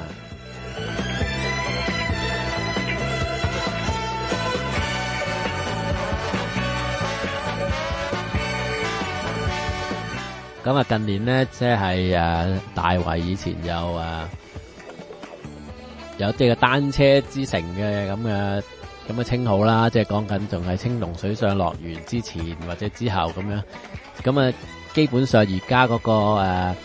咁啊，近年咧，即係大圍以前有啲嘅單車之城嘅咁嘅稱號啦，即係講緊仲係青龍水上樂園之前或者之後咁樣。咁啊，基本上而家嗰個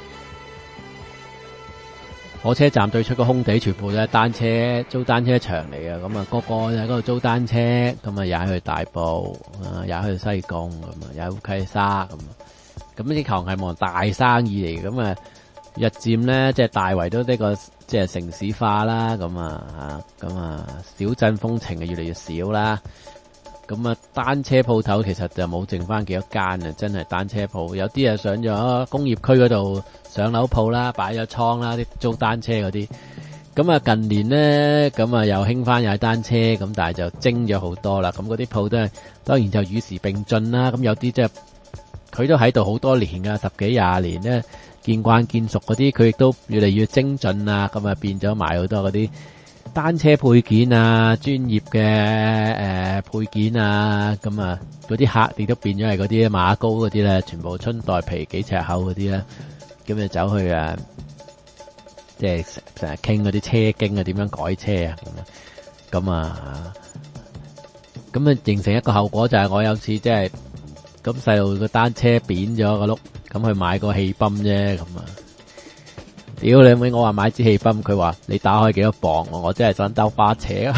火車站對出個空地全部都係租單車場嚟嘅。咁啊，個個喺嗰度租單車，咁啊踩去大埔，踩去西貢，咁啊踩烏溪沙咁。咁呢啲係望大生意嚟，咁啊日漸咧，即係大圍都呢個即係城市化啦，咁啊小鎮風情啊越嚟越少啦。咁啊單車鋪頭其實就冇剩翻幾多間啊，真係單車鋪有啲啊上咗工業區嗰度上樓鋪啦，擺咗倉啦，啲租單車嗰啲。咁啊近年咧，咁啊又興翻踩單車，咁但係就精咗好多啦。咁嗰啲鋪都係當然就與時並進啦。咁有啲即係佢都喺度好多年噶，10幾20年咧， 見慣見熟嗰啲，佢亦都越嚟越精進啊，咁啊變咗賣好多嗰啲單車配件啊，專業嘅配件啊，咁啊嗰啲客亦都變咗係嗰啲馬高嗰啲咧，全部春袋皮幾尺厚嗰啲咧，咁就走去即係成日傾嗰啲車經啊，點樣改車啊，咁啊形成一個後果就係我有次即係咁細路個單車扁咗個轆，咁去買個氣泵啫，咁啊，屌你妹！我話買支氣泵，佢話你打開幾多磅，我真係想兜花車啊！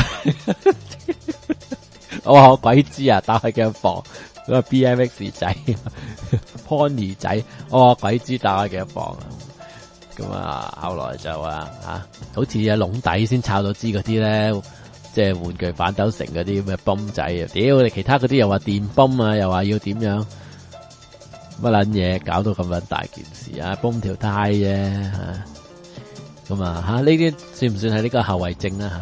我話我鬼知啊，打開幾多磅？嗰個 BMX 仔，Pony 仔，我話鬼知打開幾多磅啊！咁啊，後來就好似有籠底先抄到知嗰啲咧，即係玩具反斗城嗰啲咩泵仔啊！屌你，其他嗰啲又話電泵啊，又話要點樣乜撚嘢，搞到咁撚大件事啊！泵條胎啫嚇，咁啊呢啲算唔算係呢個後遺症啊？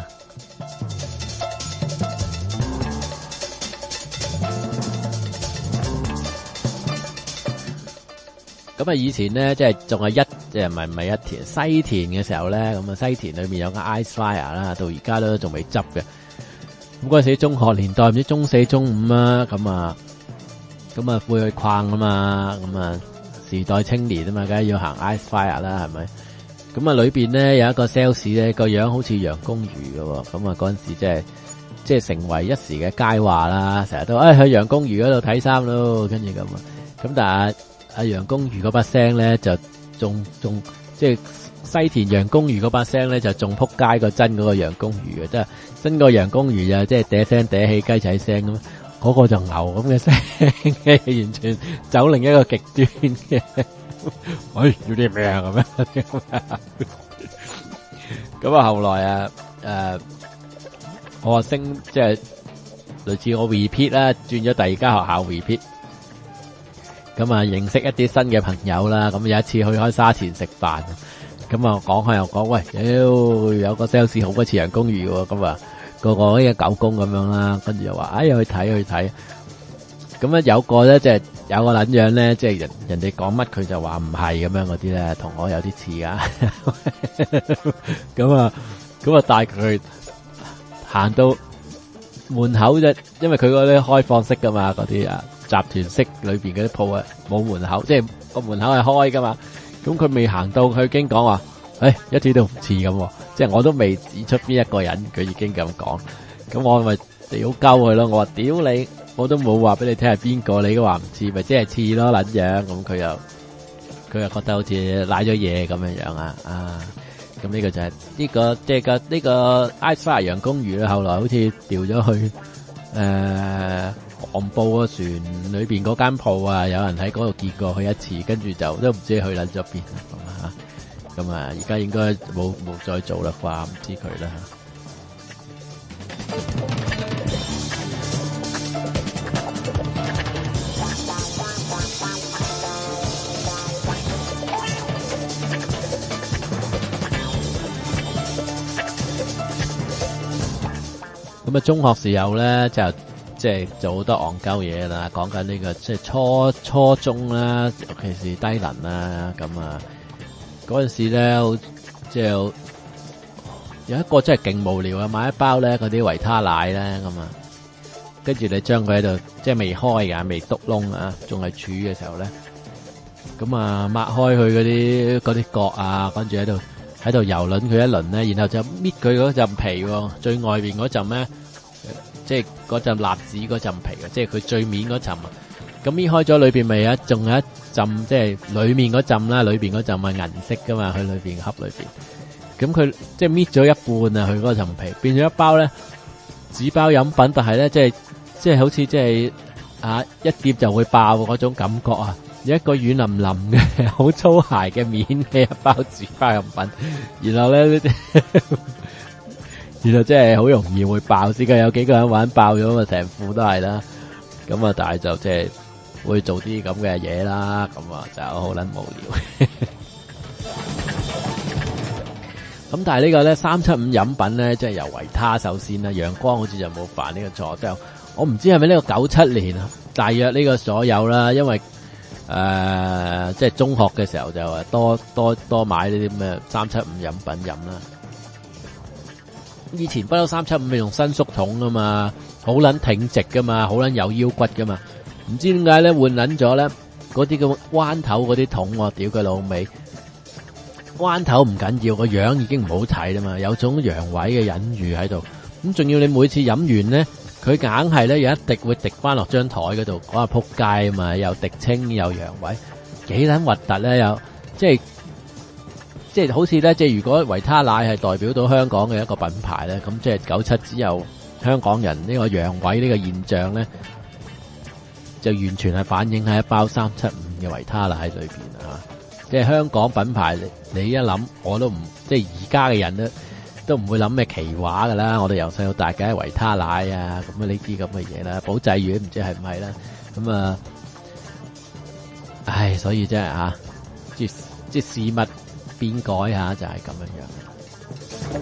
咁啊，以前咧即係仲係即係唔係一田西田嘅時候咧，咁啊西田裏面有個 Ice Fire 啦，到而家都仲未執嘅。咁嗰陣時中學年代唔知中四中五啊，咁啊會去逛啊嘛，咁啊時代青年啊嘛，梗係要行 Ice Fire 啦，係咪？咁啊裏邊咧有一個 sales 咧個樣好似楊公餘嘅，咁啊嗰陣時即係成為一時嘅佳話啦，成日都去楊公餘嗰度睇衫咯，跟住咁啊，咁但係阿楊公餘嗰把聲咧就仲即係西田楊公餘嗰把聲咧就仲撲街過真嗰個楊公餘嘅，即係真個楊公餘就即係嗲聲嗲氣雞仔聲咁，嗰個就牛咁嘅聲嘅，完全走另一個極端嘅。喂，要啲咩啊咁樣？咁啊後來我升即係類似我 repeat 啦，轉咗第二間學校 repeat。咁啊，認識一啲新嘅朋友啦。咁有一次去開沙田食飯，咁啊講開又講，喂，有個 sales 好鬼似楊公餘喎。咁啊，個個好似狗公咁樣啦。跟住又話，去睇。咁啊，有個咧，即係有個撚樣咧，即係人哋講乜佢就話唔係咁樣嗰啲咧，同我有啲似噶。咁啊，帶佢行到門口啫，因為佢嗰啲開放式噶嘛，嗰啲集團式裏邊嗰啲鋪啊，冇門口，即係個門口係開噶嘛。咁佢未行到，佢已經講話，一啲都唔似咁，即係我都未指出邊一個人，佢已經咁講。咁我咪屌鳩佢咯。我話屌你，我都冇話俾你聽係邊個，你都話唔似，咪即係似咯撚樣。咁佢又覺得好似賴咗嘢咁樣樣啊。咁呢個就係呢個即係呢個 Ice Fire 楊公餘咧，後來好似調咗去黃埔個船裏邊嗰間鋪啊，有人喺嗰度見過佢一次，跟住就都唔知佢撚咗邊咁啊，而家應該冇再做啦啩，唔知佢啦。咁啊，中學時候咧就即係做好多戇鳩嘢啦，講緊呢個即係初中啦，尤其是低能啦，咁啊嗰陣時咧，即係有一個真係勁無聊啊，買一包咧嗰啲維他奶咧，咁啊，跟住你將佢喺度即係未開噶，未篤窿啊，仲係儲嘅時候咧，咁啊抹開佢嗰啲角啊，跟住喺度游輪佢一輪咧，然後就搣佢嗰陣皮，最外邊嗰陣咧，即係嗰陣蠟紙嗰陣皮嘅，即係佢最面嗰層。咁搣開咗裏邊咪仲有一浸，即係裏面嗰浸啦，裏邊嗰浸係銀色噶嘛，佢裏邊盒裏邊。咁佢即係搣咗一半啊，佢嗰層皮變咗一包咧紙包飲品，但係咧即係好似即係一碟就會爆嗰種感覺啊！一個軟腍腍嘅好粗鞋嘅面嘅一包紙包飲品，然後咧然後即係好容易會爆，試過有幾個人玩爆咗啊，成副都係啦。咁啊，但係就即係會做啲咁嘅嘢啦，咁啊就好撚無聊。咁但係呢個咧375飲品咧，即係由維他首先啦，陽光好似就冇犯呢個錯，就我唔知係咪呢個97年啊，大約呢個所有啦，因為即係中學嘅時候就多買呢啲咩375飲品飲啦。以前不嬲375係用伸縮桶噶嘛，好撚挺直噶嘛，好撚有腰骨噶嘛。唔知點解咧換撚咗咧嗰啲咁彎頭嗰啲桶，我屌佢老味。彎頭唔緊要，個樣已經唔好睇啦嘛，有種陽痿嘅隱喻喺度。咁仲要你每次飲完咧，佢硬係咧有一滴會滴翻落張台嗰度，嗰下扑街啊嘛，又滴清又陽痿，幾撚核突咧又，即係好似咧，即係如果維他奶係代表到香港嘅一個品牌咧，咁即係97之後香港人呢個陽痿呢個現象咧，就完全係反映喺一包375嘅維他奶喺裏邊啊！即係香港品牌，你一諗我都唔，即係而家嘅人都唔會諗咩奇話噶啦。我哋由細到大梗係維他奶啊，咁啊呢啲咁嘅嘢啦，保濟丸唔知係唔係啦。咁啊，唉，所以真係吓，即係事物變改吓，就係咁樣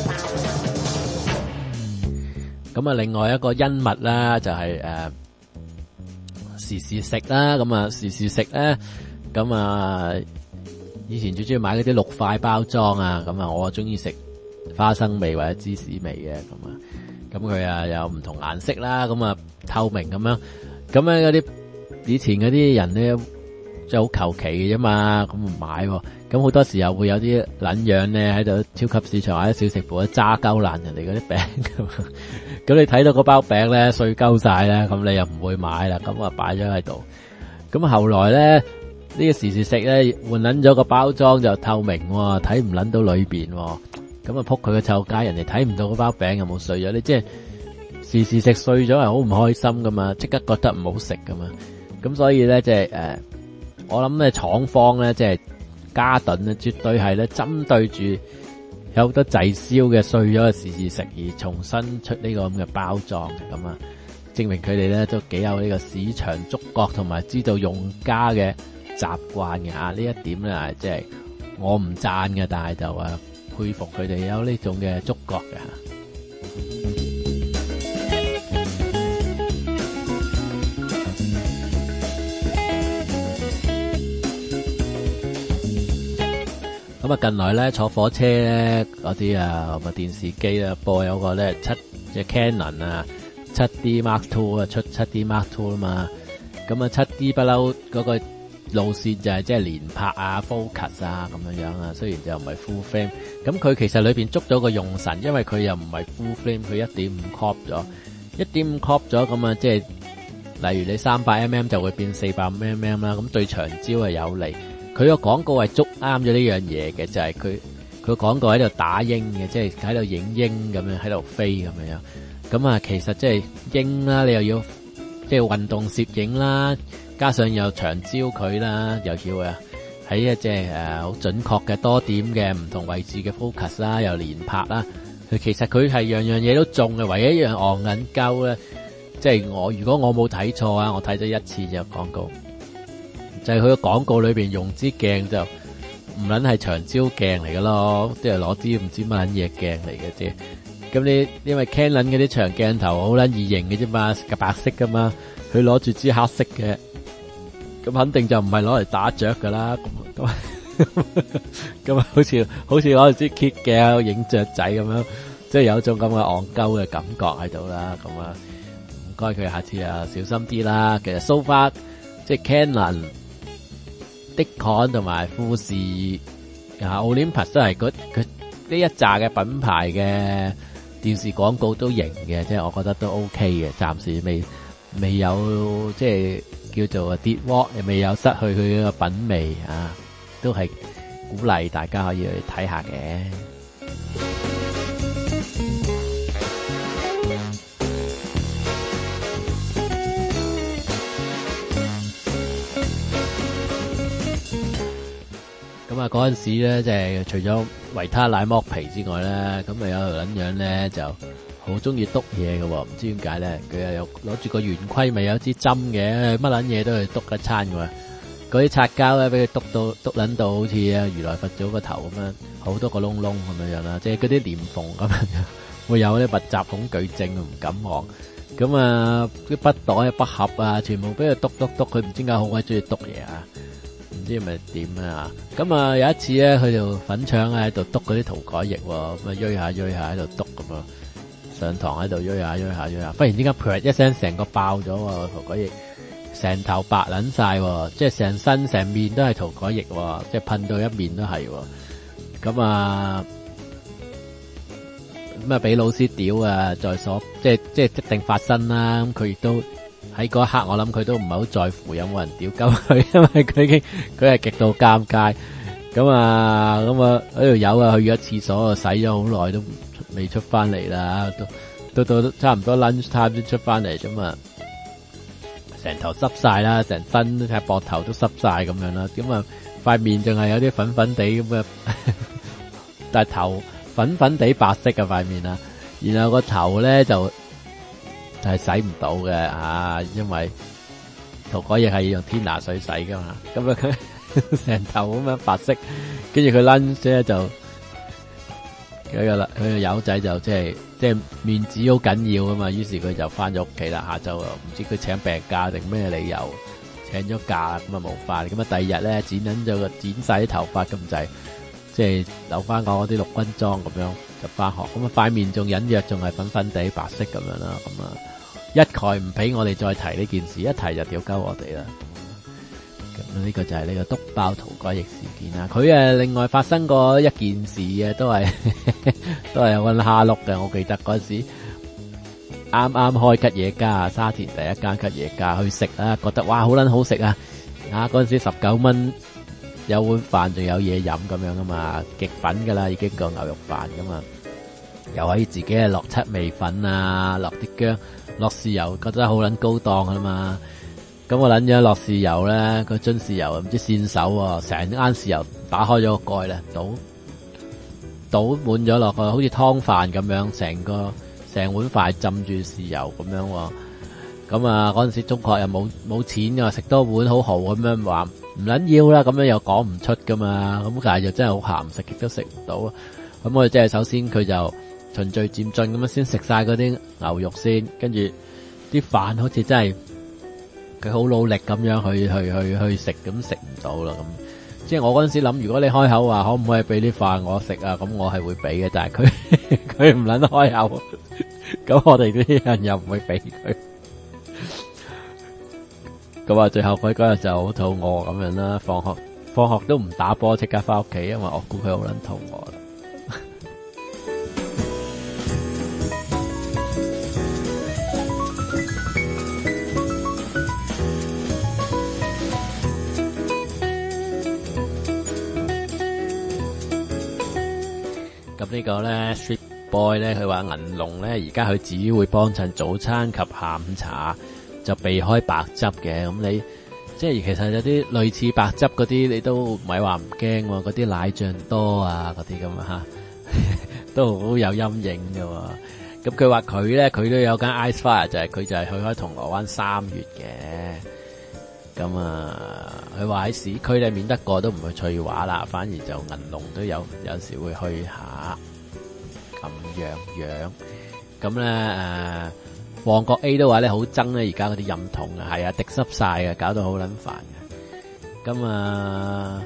樣。咁啊，另外一個恩物啦，就係時時食啦。咁啊，時時食咧。咁啊，以前最中意買嗰啲6塊包裝啊，咁啊，我中意食花生味或者芝士味嘅，咁啊，咁佢啊有唔同顏色啦，咁啊透明咁樣，咁咧嗰啲以前嗰啲人咧，即係好求其嘅啫嘛，咁唔買，咁好多時候會有啲撚樣咧喺度超級市場或者小食部揸鳩爛人哋嗰啲餅，咁你睇到嗰包餅咧碎鳩晒咧，咁你又唔會買啦，咁啊擺咗喺度，咁後來咧。呢個時時食咧換捻咗個包裝就透明，睇唔捻到裏邊，咁啊撲佢個臭街，人哋睇唔到嗰包餅有冇碎咗，你即係時時食碎咗係好唔開心噶嘛，即刻覺得唔好食噶嘛，咁所以咧即係我諗咧廠方咧即係嘉頓咧絕對係咧針對住有好多滯銷嘅碎咗嘅時時食而重新出呢個咁嘅包裝咁啊，證明佢哋咧都幾有呢個市場觸覺同埋知道用家嘅習慣嘅啊，呢一點咧即係我唔讚嘅，但係就佩服佢哋有呢種嘅觸覺嘅。咁啊，近來咧坐火車咧嗰啲啊，咁啊電視機啊播有個咧即係 Canon 啊7D Mark II 啊出 7D Mark II 啊嘛，咁啊 7D 不嬲嗰個路線就係即係連拍啊 focus 啊咁樣樣啊，雖然就唔係 full frame， 咁佢其實裏邊捉咗個用神，因為佢又唔係 full frame， 佢 1.5 crop 咗 1.5 crop 咗，咁啊即係例如你300mm 就會變400mm啦，咁對長焦係有利。佢個廣告係捉啱咗呢樣嘢嘅，就係佢個廣告喺度打鷹嘅，即係喺度影鷹咁樣喺度飛咁樣，咁啊其實即係鷹啦，你又要即係運動攝影啦。加上又長焦距啦，又要喺一即係好準確嘅多點嘅唔同位置嘅 focus 啦，又連拍啦。其實佢係樣樣嘢都中嘅，唯一一樣戇緊鳩咧，即係如果我冇睇錯啊，我睇咗一次就廣告，就係佢個廣告裏邊用支鏡就唔撚係長焦鏡嚟嘅咯，即係攞啲唔知乜撚嘢鏡嚟嘅啫。咁你因為 Canon 嗰啲長鏡頭好撚易認嘅啫嘛，白色噶嘛，佢攞住支黑色嘅。咁肯定就唔係攞嚟打雀噶啦，咁好似攞住支 kit 嘅影雀仔咁樣，即係有種咁嘅戇鳩嘅感覺喺度啦。咁啊，唔該佢下次啊小心啲啦。其實 so far 即係 Canon、Nikon 同埋富士Olympus 都係佢呢一紮嘅品牌嘅電視廣告都型嘅，即係我覺得都 OK 嘅，暫時未有即係。叫做跌鍋，又未有失去佢嘅品味啊，都係鼓勵大家可以去睇下嘅。咁啊，嗰陣時咧，即係除咗維他奶剝皮之外咧，咁啊有條撚樣咧就好中意篤嘢嘅，唔知點解咧，佢又攞住個圓規，咪有支針嘅，乜撚嘢都去篤一餐嘅。嗰啲擦膠咧，俾佢篤撚到好似啊如來佛祖個頭咁樣，好多個窿窿咁樣啦，即係嗰啲蓮縫咁樣，會有啲密集恐懼症，唔敢望。 咁啊啲筆袋啊筆盒啊，全部俾佢篤，佢唔知點解好鬼中意篤嘢啊！唔知係咪點啊？咁啊有一次咧，佢就粉腸喺度篤嗰啲塗改液，咁啊鋥下喺度篤咁啊，上堂喺度鋥下，忽然之間噗一聲，成個爆咗喎塗改液，成頭白撚晒，即係成身成面都係塗改液，即係噴到一面都係，咁啊俾老師屌啊，在所即係一定發生啦。咁佢亦都喺嗰一刻，我諗佢都唔係好在乎有冇人屌鳩佢，因為佢係極度尷尬。咁啊呢條友啊去咗廁所洗咗好耐都未出翻嚟啦，都差唔多 lunch time 先出翻嚟啫嘛。成頭濕晒啦，成身踢膊頭都濕晒咁樣啦。咁啊塊面仲係有啲粉粉地咁嘅，但係頭粉粉地白色嘅塊面啦，然後個頭咧就係洗唔到嘅啊，因為塗改液係要用天拿水洗噶嘛，咁啊佢成頭咁樣白色，跟住佢 lunch 咧就佢個友仔就即係面子好緊要啊嘛，於是佢就翻咗屋企啦。下晝唔知佢請病假定咩理由請咗假，咁啊冇翻，咁啊第二日咧剪晒啲頭髮咁滯。即係留翻我嗰啲陸軍裝咁樣就翻學，咁啊塊面仲隱約仲係粉粉地白色咁樣啦，咁啊一概唔俾我哋再提呢件事，一提就屌鳩我哋啦。咁呢個就係呢個篤爆塗改液事件啦。佢另外發生過一件事嘅，都係溫蝦碌嘅。我記得嗰時啱啱開吉野家，沙田第一間吉野家去食啦，覺得哇好撚好食啊！嗰陣時19蚊。有碗飯仲有嘢飲咁樣噶嘛，極品噶啦，已經個牛肉飯噶嘛，又可以自己落七味粉啊，落啲薑，落豉油，覺得好撚高檔噶啦嘛。咁我撚咗落豉油咧，個樽豉油唔知線手喎，成間豉油打開咗個蓋咧，倒滿咗落去，好似湯飯咁樣，成碗飯浸住豉油咁樣喎。咁啊嗰陣時中學又冇錢㗎，食多碗好豪咁樣話。唔撚要啦，咁樣又講唔出噶嘛，咁但係就真係好鹹，食極都食唔到。咁我哋即係首先佢就循序漸進咁樣先食晒嗰啲牛肉先，跟住啲飯好似真係佢好努力咁樣去食，咁食唔到啦。咁即係我嗰陣時諗，如果你開口話可唔可以俾啲飯我食啊，咁我係會俾嘅，但係佢唔撚開口，咁我哋啲人又唔會俾佢。咁啊，最後佢嗰日就好肚餓咁樣啦，放學都唔打波，即刻翻屋企，因為我估佢好撚肚餓啦。咁呢個咧 Street Boy 咧，佢話銀龍咧，而家佢只會幫襯早餐及下午茶。就避開白汁嘅，咁你即係其實有啲類似白汁嗰啲，你都唔係話唔驚喎，嗰啲奶醬多啊，嗰啲咁啊都好有陰影㗎喎。咁佢話佢都有間 Ice Fire，就係佢就係去開銅鑼灣3月嘅。咁啊，佢話喺市區咧免得過都唔去翠華啦，反而就銀龍都有時會去下咁樣。咁咧旺角 A 都話咧好憎咧，而家嗰啲飲筒啊，係啊，滴濕晒嘅，搞到好撚煩嘅。咁啊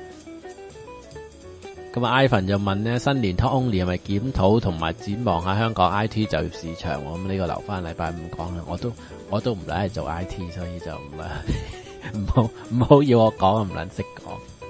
，Ivan 就問咧，新年 Talk Only 係咪檢討同埋展望下香港 IT 就業市場？咁呢個留翻禮拜5講啦。我都唔撚係做 IT，所以就唔好要我講，唔撚識講。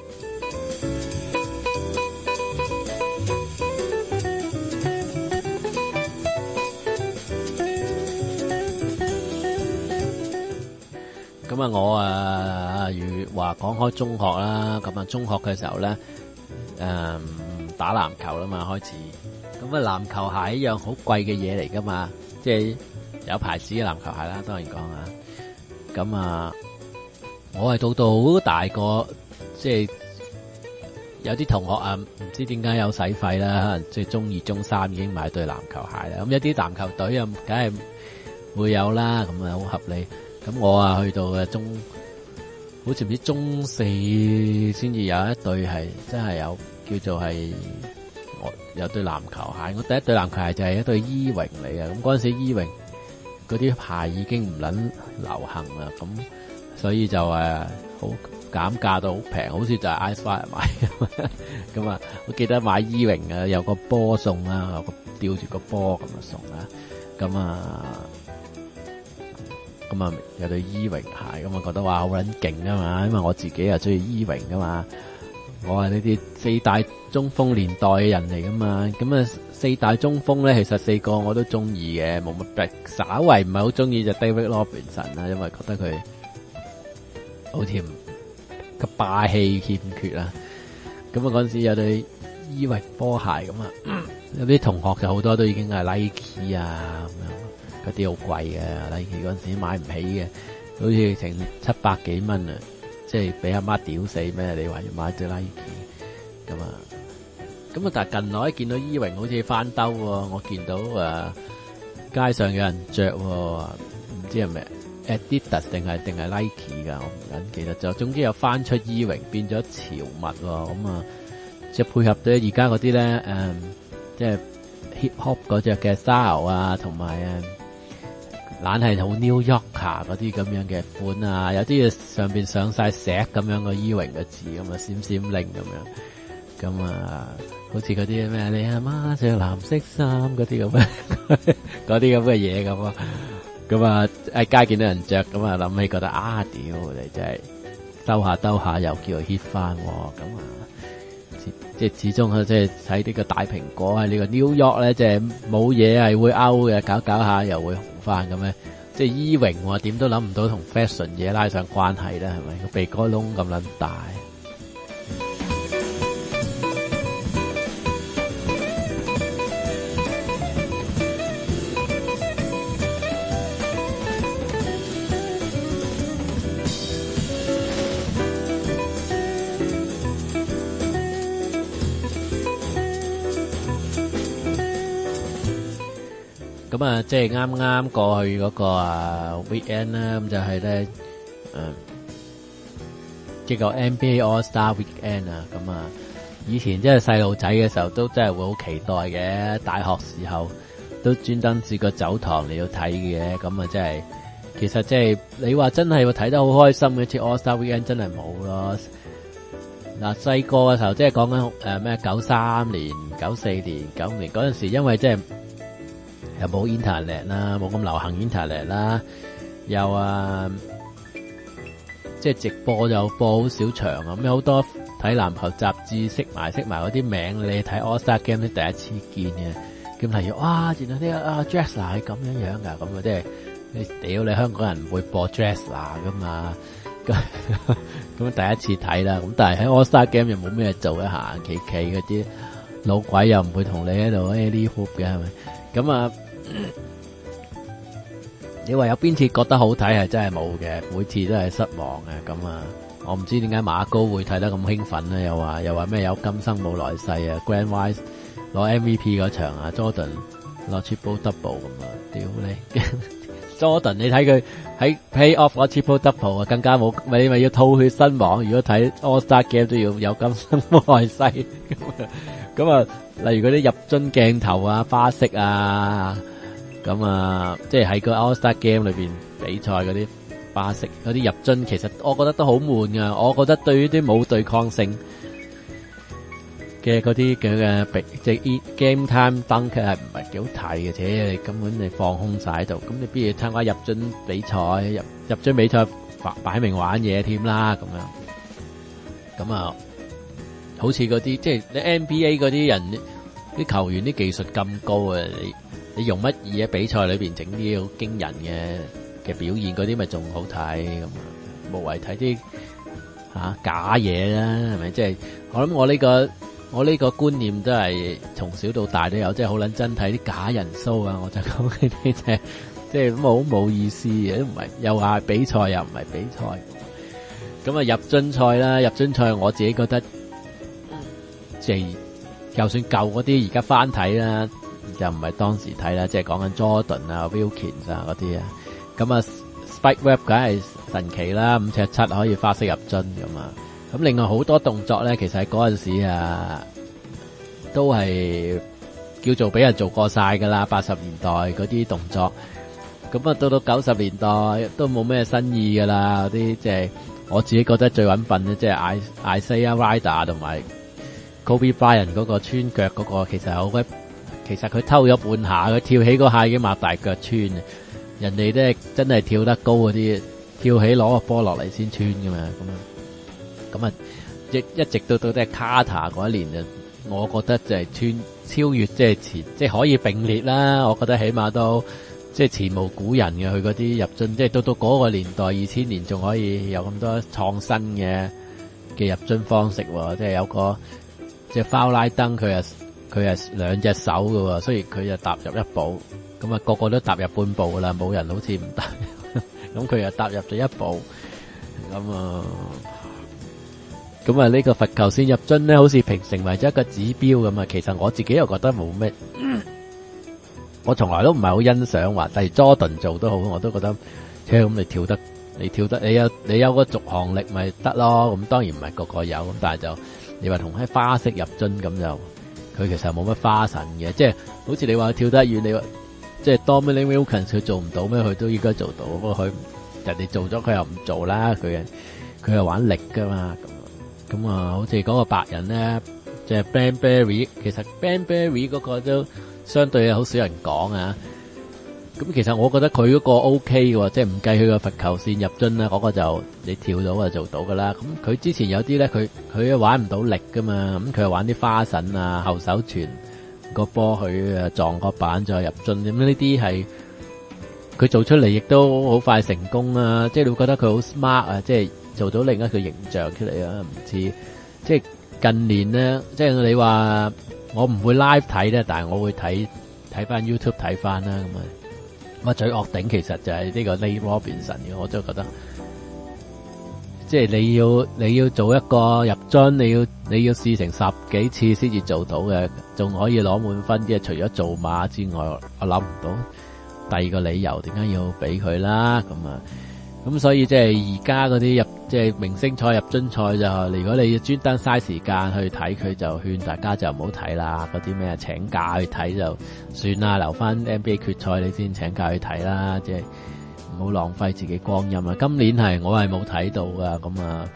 咁啊，我如話講開中學啦，咁啊中學嘅時候咧，打籃球啦嘛，開始。咁啊籃球鞋一樣好貴嘅嘢嚟噶嘛，即係有牌子嘅籃球鞋啦，當然講啊。咁啊，我係到好大個，即係有啲同學啊，唔知點解有使費啦，可能即係中2、中3已經買對籃球鞋啦。咁一啲籃球隊啊，梗係會有啦，咁啊好合理。咁我啊去到嘅好似唔知中4先至有一對係真係有叫做係我有對籃球鞋。我第一對籃球鞋就係一對伊榮嚟嘅。咁嗰陣時伊榮嗰啲鞋已經唔撚流行啦，咁所以就好減價到好平，好似就係 Icefire 買咁啊！我記得買衣榮啊，有個波送啦，有個吊住個波咁啊送啦，咁啊有對衣榮鞋，咁啊覺得話好撚勁啊嘛，因為我自己又中意衣榮噶嘛，我係呢啲四大中鋒年代嘅人嚟噶嘛，咁啊四大中鋒咧，其實4個我都中意嘅，冇乜稍為唔係好中意就 David Robinson 啦，因為覺得佢好似個霸氣欠缺啊！咁啊嗰陣時有對衣榮波鞋咁啊，有啲同學就好多都已經係 Nike 啊咁樣，嗰啲好貴嘅 Nike 嗰陣時買唔起嘅，好似成700幾蚊啊！即係俾阿媽屌死咩？你話要買對 Nike 咁啊？咁啊！但係近來見到衣榮好似翻兜喎，我見到街上有人着喎，唔知係咪 Adidas 定係 Nike 噶，我唔緊記得咗。總之又翻出衣榮變咗潮物喎，咁啊，即係配合到而家嗰啲咧即係 hip hop 嗰隻嘅 style 啊，同埋懶係好 New Yorker 嗰啲咁樣嘅款啊，有啲上邊上晒石咁樣個衣榮嘅字咁啊，閃閃令咁樣，咁啊，好似嗰啲咩你阿媽着藍色衫嗰啲咁嘅，嗰啲咁嘅嘢咁啊，咁啊喺街見到人着咁啊，諗起覺得屌你真係兜下又叫佢 hit 翻，咁啊，即係始終即係睇呢個大蘋果喺呢個 New York 咧，即係冇嘢係會 out 嘅，搞下又會紅翻咁咧。即係衣榮點都諗唔到同 fashion 嘢拉上關係啦，係咪個鼻哥窿咁撚大？咁啊，即係啱啱過去嗰個weekend 啦，咁就係咧，即係個 NBA All Star Weekend 啊，咁啊，以前即係細路仔嘅時候都真係會好期待嘅，大學時候都專登試過走堂嚟到睇嘅，咁啊，即係其實即係你話真係會睇得好開心嘅，似 All Star Weekend 真係冇咯。嗱，細個嘅時候即係講緊咩93年、94年、95年嗰陣時，因為即係又冇 internet 啦，冇咁流行 internet 啦，又即係直播又播好少場啊，咁好多睇籃球雜誌識埋嗰啲名，你睇 All Star Game 都第一次見嘅，咁例如哇，原來啲Drexler 係咁樣噶，咁啊即係你屌你香港人唔會播 Drexler 噶嘛，咁第一次睇啦，咁但係喺 All Star Game 又冇咩做一行企嗰啲老鬼又唔會同你喺度呢 hoop 嘅係咪？咁啊。你話有邊次覺得好睇係真係冇嘅，每次都係失望嘅。咁啊，我唔知點解馬高會睇得咁興奮咧？又話咩有今生冇來世啊 ？Grant Wise 攞 MVP 嗰場啊 ，Jordan 攞 triple double 咁啊！屌你，Jordan 你睇佢喺 Play Off 攞 triple double 啊，更加冇咪要吐血身亡。如果睇 All Star Game 都要有今生冇來世咁啊，例如嗰啲入樽鏡頭啊、花式啊。咁啊，即係喺個 All Star Game 裏邊比賽嗰啲花式嗰啲入樽，其實我覺得都好悶噶。我覺得對於啲冇對抗性嘅嗰啲嘅即係 Game Time Dunk 係唔係幾好睇嘅，且你根本你放空晒喺度，咁你不如參加入樽比賽，入樽比賽擺明玩嘢添啦，咁樣。咁啊，好似嗰啲即係你 NBA 嗰啲人啲球員啲技術咁高啊，你用乜嘢喺比賽裏邊整啲好驚人嘅表現，嗰啲咪仲好睇咁啊？無謂睇啲假嘢啦，係咪？即係我諗我呢個觀念都係從小到大都有，即係好撚真睇啲假人 show 啊！我就講呢啲即係好冇意思嘅，都唔係又話比賽又唔係比賽。咁啊入樽賽啦，入樽賽我自己覺得即係就算舊嗰啲而家翻睇啦。就唔係當時睇啦，即係講緊 Jordan 啊、Wilkins 啊嗰啲啊，咁啊 Spike Webb 梗係神奇啦，5'7" 可以花式入樽咁啊，咁另外好多動作咧，其實喺嗰陣時都係叫做俾人做過晒噶啦，80年代嗰啲動作， 咁啊，到90年代都冇咩新意噶啦，啲即係我自己覺得最穩笨咧，即係 Isaiah Ryder 同埋 Kobe Bryant 嗰個穿腳嗰個，其實佢偷咗半下，佢跳起嗰下已經擘大腳穿，人哋咧真係跳得高嗰啲，跳起攞個波落嚟先穿噶嘛，咁啊，一直到即係 Carter 嗰一年就，我覺得就係超越即係前，即係可以並列啦，我覺得起碼都。即係前無古人嘅，佢嗰啲入樽，即係到嗰個年代2000年仲可以有咁多創新嘅入樽方式喎，即係有個即係包拉登，佢係兩隻手㗎喎，雖然佢就踏入一步，咁啊個個都踏入半步噶啦，冇人好似唔踏，咁佢又踏入咗一步，咁啊呢個罰球線入樽咧，好似成為咗一個指標咁啊，其實我自己又覺得冇咩。我從來都唔係好欣賞話，例如 Jordan 做都好，我都覺得，咁你跳得，你有個續航力咪得咯。咁當然唔係個個有，咁但係就你話同喺花式入樽咁就，佢其實冇乜花神嘅，即係好似你話跳得遠，你話即係 Dominic Wilkins 佢做唔到咩？佢都應該做到，不過佢人哋做咗佢又唔做啦，佢係玩力噶嘛，咁啊，好似嗰個白人咧，即係 Ben Berry， 其實 Ben Berry 嗰個都。相對好少人講啊，咁其實我覺得佢嗰個 OK 嘅，即係唔計佢個罰球線入樽啦，嗰個就你跳到就做到噶啦。咁佢之前有啲咧，佢玩唔到力噶嘛，咁佢又玩啲花神啊，後手傳個波佢撞個板再入樽，咁呢啲係佢做出嚟亦都好快成功啊！即係你會覺得佢好 smart 啊，即係做到另一個形象出嚟啊，唔似即係近年咧，即係你話。我唔會 live 睇咧，但係我會睇翻 YouTube 睇翻啦。咁啊最惡頂其實就係呢個 Nate Robinson 嘅，我都覺得，即係你要做一個入樽，你要試成10幾次先至做到嘅，仲可以攞滿分嘅。除咗做馬之外，我諗唔到第二個理由點解要俾佢啦。咁所以即係而家嗰啲即係明星賽入樽賽就，如果你要專登嘥時間去睇佢，就勸大家就唔好睇啦。嗰啲咩請假去睇就算啦，留翻 NBA 決賽你先請假去睇啦，即係唔好浪費自己光陰啊。今年我係冇睇到噶，咁啊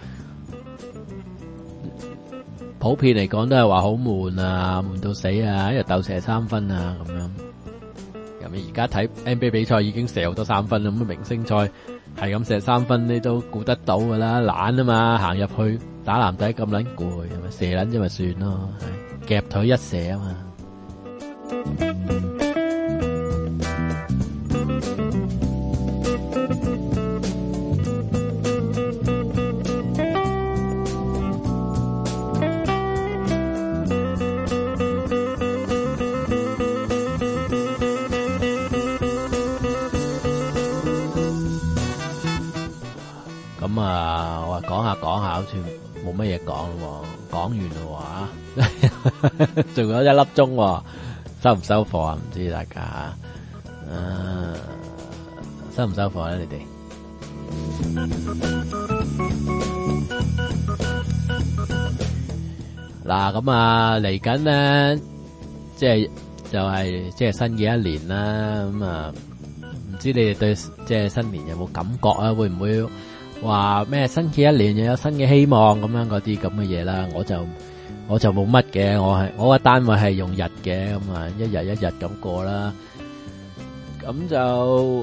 普遍嚟講都係話好悶啊，悶到死啊，一日鬥射3分啊咁樣。咁而家睇 NBA 比賽已經射好多3分啦，咁明星賽。係咁射3分，你都估得到噶啦，懶啊嘛，行入去打籃底咁撚攰，係咪射撚啫咪算咯，夾腿一射啊嘛。我話講下好似冇乜嘢講咯，講完咯吓，仲有1粒鐘，收唔收貨啊？唔知大家收唔收貨咧？你哋嗱咁嚟緊咧，即係新嘅一年啦。咁唔知你哋對即係新年有冇感覺啊？會唔會？話咩新嘅一年又有新嘅希望咁樣嗰啲咁嘅嘢啦，我就冇乜嘅，我個單位係用日嘅，咁啊一日一日咁過啦，咁就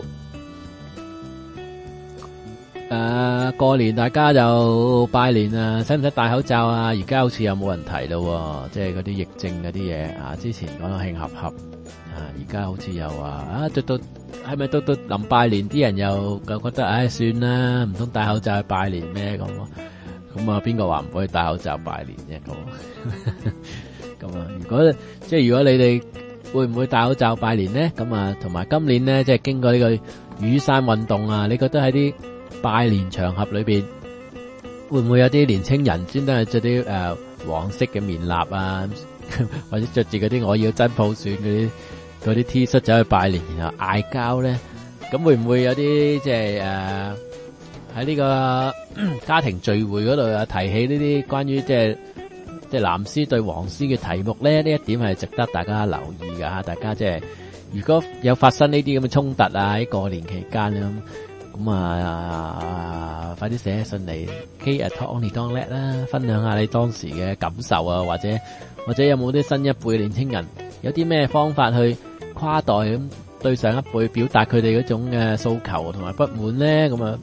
過年大家就拜年啊，使唔使戴口罩啊？而家好似又冇人提咯，即係嗰啲疫症嗰啲嘢啊，之前講到慶合合啊，而家好似又話到係咪到臨拜年啲人又覺得算啦，唔通戴口罩去拜年咩咁啊？邊個話唔可以戴口罩拜年啫？咁如果你哋會唔會戴口罩拜年呢？咁啊，同埋今年呢，即係經過呢個雨傘運動啊，你覺得喺啲拜年場合裏邊會唔會有啲年青人專登係着啲黃色嘅棉衲啊，或者着住嗰啲我要真普選嗰啲 T 恤走去拜年，然後嗌交咧？咁會唔會有啲即係喺呢個家庭聚會嗰度提起呢啲關於即係藍絲對黃絲嘅題目咧？呢一點係值得大家留意噶，大家即係如果有發生呢啲咁嘅衝突啊，喺過年期間咧，咁快啲寫信嚟 k@talkonly.net 啦，分享下你當時嘅感受啊，或者有冇啲新一輩嘅年輕人有啲咩方法去跨代咁對上一輩表達佢哋嗰種嘅訴求同埋不滿咧？咁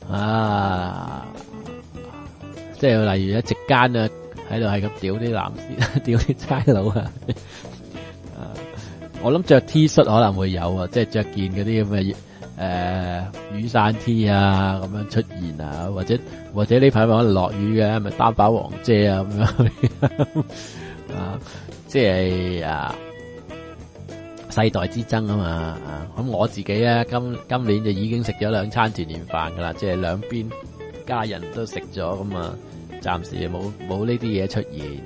即係例如一席間啊喺度係咁屌啲男士，屌啲差佬啊！我諗着 T 恤可能會有啊，即係着件嗰啲咁嘅雨傘 T 啊咁樣出現啊，或者呢排可能落雨嘅，咪擔把黃遮啊咁樣即係世代之爭啊嘛咁我自己啊今年就已經食咗2餐團年飯噶啦，即係兩邊家人都食咗咁啊，暫時冇呢啲嘢出現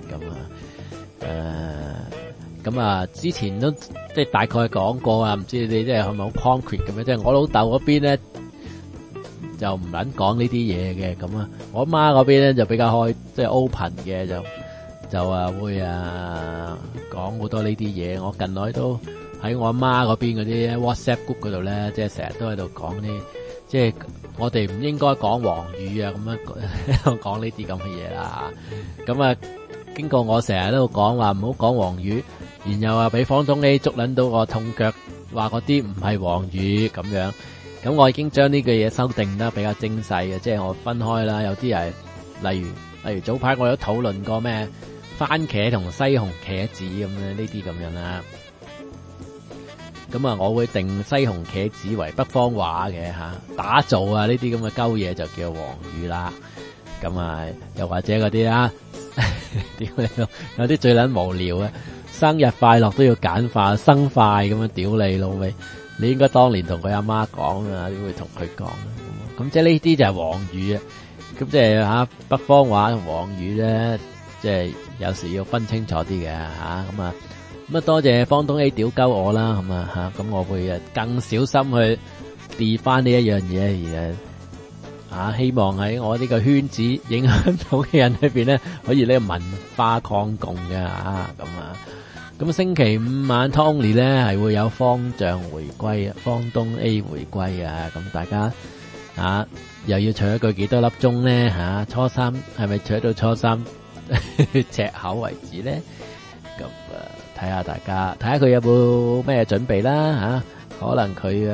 咁啊之前都即係大概講過啊，唔知你哋即係係咪好 concrete 咁樣？即係我老豆嗰邊咧就唔撚講呢啲嘢嘅，咁啊，我媽嗰邊咧就比較開，即係 open 嘅，就會講好多呢啲嘢。我近來都喺我阿媽嗰邊嗰啲 WhatsApp group 嗰度咧，即係成日都喺度講啲，即係我哋唔應該講黃語啊，咁樣講呢啲咁嘅嘢啦。咁啊，經過我成日都講話唔好講黃語。然後啊，俾方東 A 捉捻到個痛腳，話嗰啲唔係黃語咁樣。咁我已經將呢句嘢修訂得比較精細嘅，即係我分開啦。有啲係例如早排我有討論過咩番茄同西紅茄子咁樣呢啲咁樣啦。咁啊，我會定西紅茄子為北方話嘅吓，打造啊呢啲咁嘅鳩嘢就叫黃語啦。咁啊，又或者嗰啲啦，屌你老，有啲最捻無聊嘅。生日快樂都要簡化，生快咁樣屌你老味，你應該當年同佢阿媽講啊，點會同佢講啊？咁即係呢啲就係黃語啊，咁即係北方話同黃語咧，即係有時要分清楚啲嘅吓，咁啊多謝方東 A 屌鳩我啦，咁我會更小心去 delete 翻呢一樣嘢，而希望喺我呢個圈子影響到嘅人裏邊咧，可以呢個文化抗共嘅咁星期五晚 Tony 咧係會有方丈回歸啊，方東 A 回歸啊，咁大家又要除一句幾多粒鐘咧初三係咪除到初三赤口為止咧？咁睇下大家睇下佢有冇咩準備啦可能佢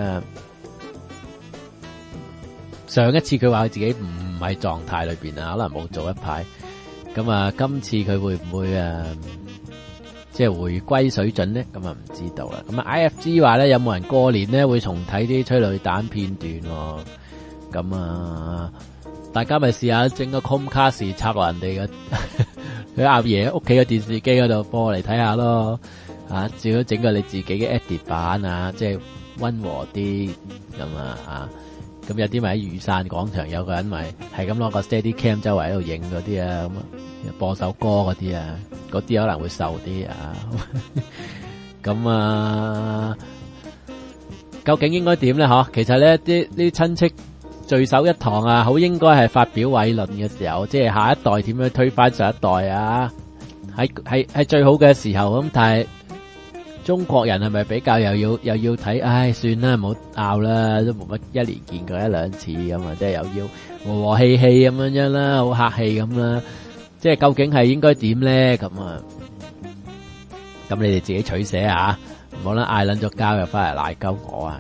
上一次佢話佢自己唔喺狀態裏邊可能冇做一排，咁今次佢會唔會即係回歸水準咧？咁唔知道啦。咁IFG 話咧有冇人過年咧會重睇啲催淚彈片段？咁大家咪試下整個 Chromecast 插落人哋嘅佢阿爺屋企嘅電視機嗰度播嚟睇下咯。至少整個你自己嘅 edit 版即係溫和啲咁咁有啲咪喺雨傘廣場有個人咪係咁攞個 Steadicam 周圍喺度影嗰啲咁播首歌嗰啲嗰啲可能會受啲咁究竟應該點咧？其實咧啲親戚聚首一堂好應該係發表偉論嘅時候，即係下一代點樣推翻上一代係最好嘅時候。咁但係中國人係咪比較又要睇？算啦，唔好拗啦，都冇乜一年見過一兩次咁即係又要和和氣氣咁樣啦，好客氣咁啦。即係究竟係應該點咧？咁你哋自己取捨唔好啦，嗌撚咗交又翻嚟賴鳩我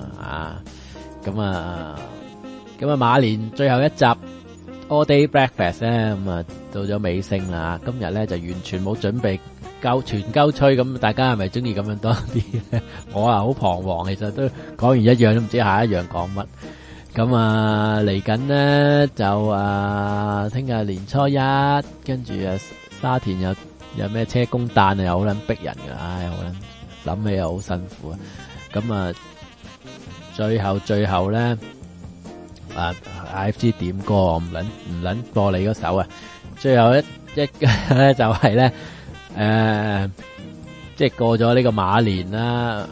咁馬年最後一集 All Day Breakfast 咧，到咗尾聲啦。今日咧就完全冇準備全鳩吹，咁大家係咪中意咁樣多啲咧？我好彷徨，其實都講完一樣都唔知下一樣講乜。咁嚟緊咧就聽日年初一，跟住沙田有咩車公誕又好撚逼人㗎，好撚諗起又好辛苦啊！咁最後咧IFG 點歌，我唔撚播你嗰首最後一咧就係咧即係過咗呢個馬年啦，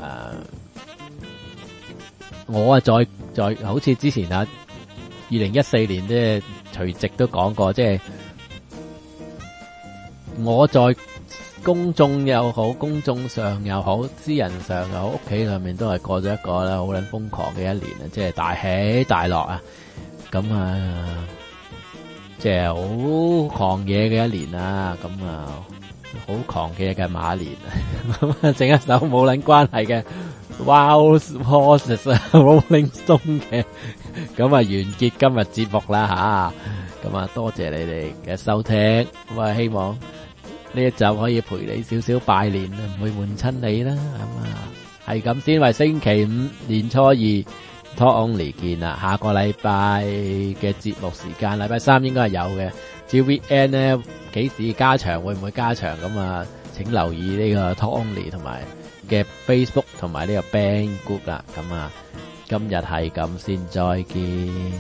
我再好似之前2014年即係除夕都講過，即係我再公眾又好，公眾上又好，私人上又好，屋企上面都係過咗一個咧好撚瘋狂嘅一年啊！即係大起大落啊！咁啊，即係好狂野嘅一年啊！咁啊，好狂野嘅馬年啊！咁啊，整一首冇撚關係嘅 Wild Horses Rolling Stone 嘅，咁啊完結今日節目啦吓！咁啊，多謝你哋嘅收聽，咁啊希望呢一集可以陪你少少拜年，唔會悶親你啦。咁啊，係咁先，為星期五年初二 Talk Only 見啦。下個禮拜嘅節目時間，禮拜三應該係有嘅。至於 weekend 咧，幾時加場，會唔會加場？咁啊，請留意呢個 Talk Only 同埋嘅 Facebook 同埋呢個 Band Group 啦。咁啊，今日係咁先，再見。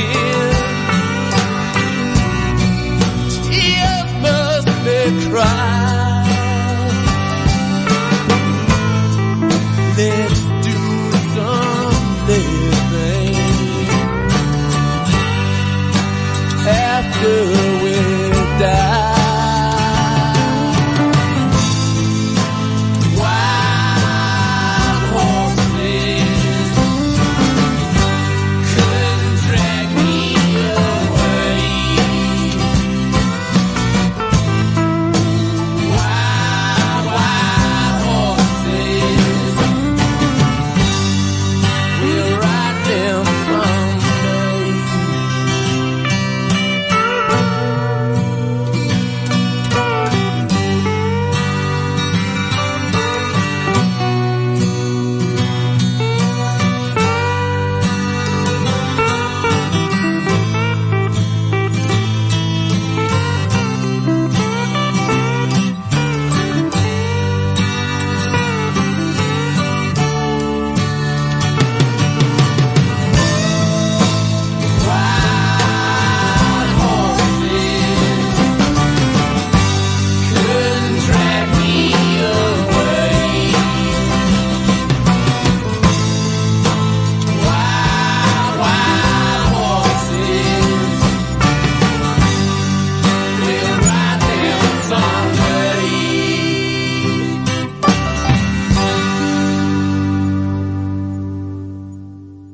Cry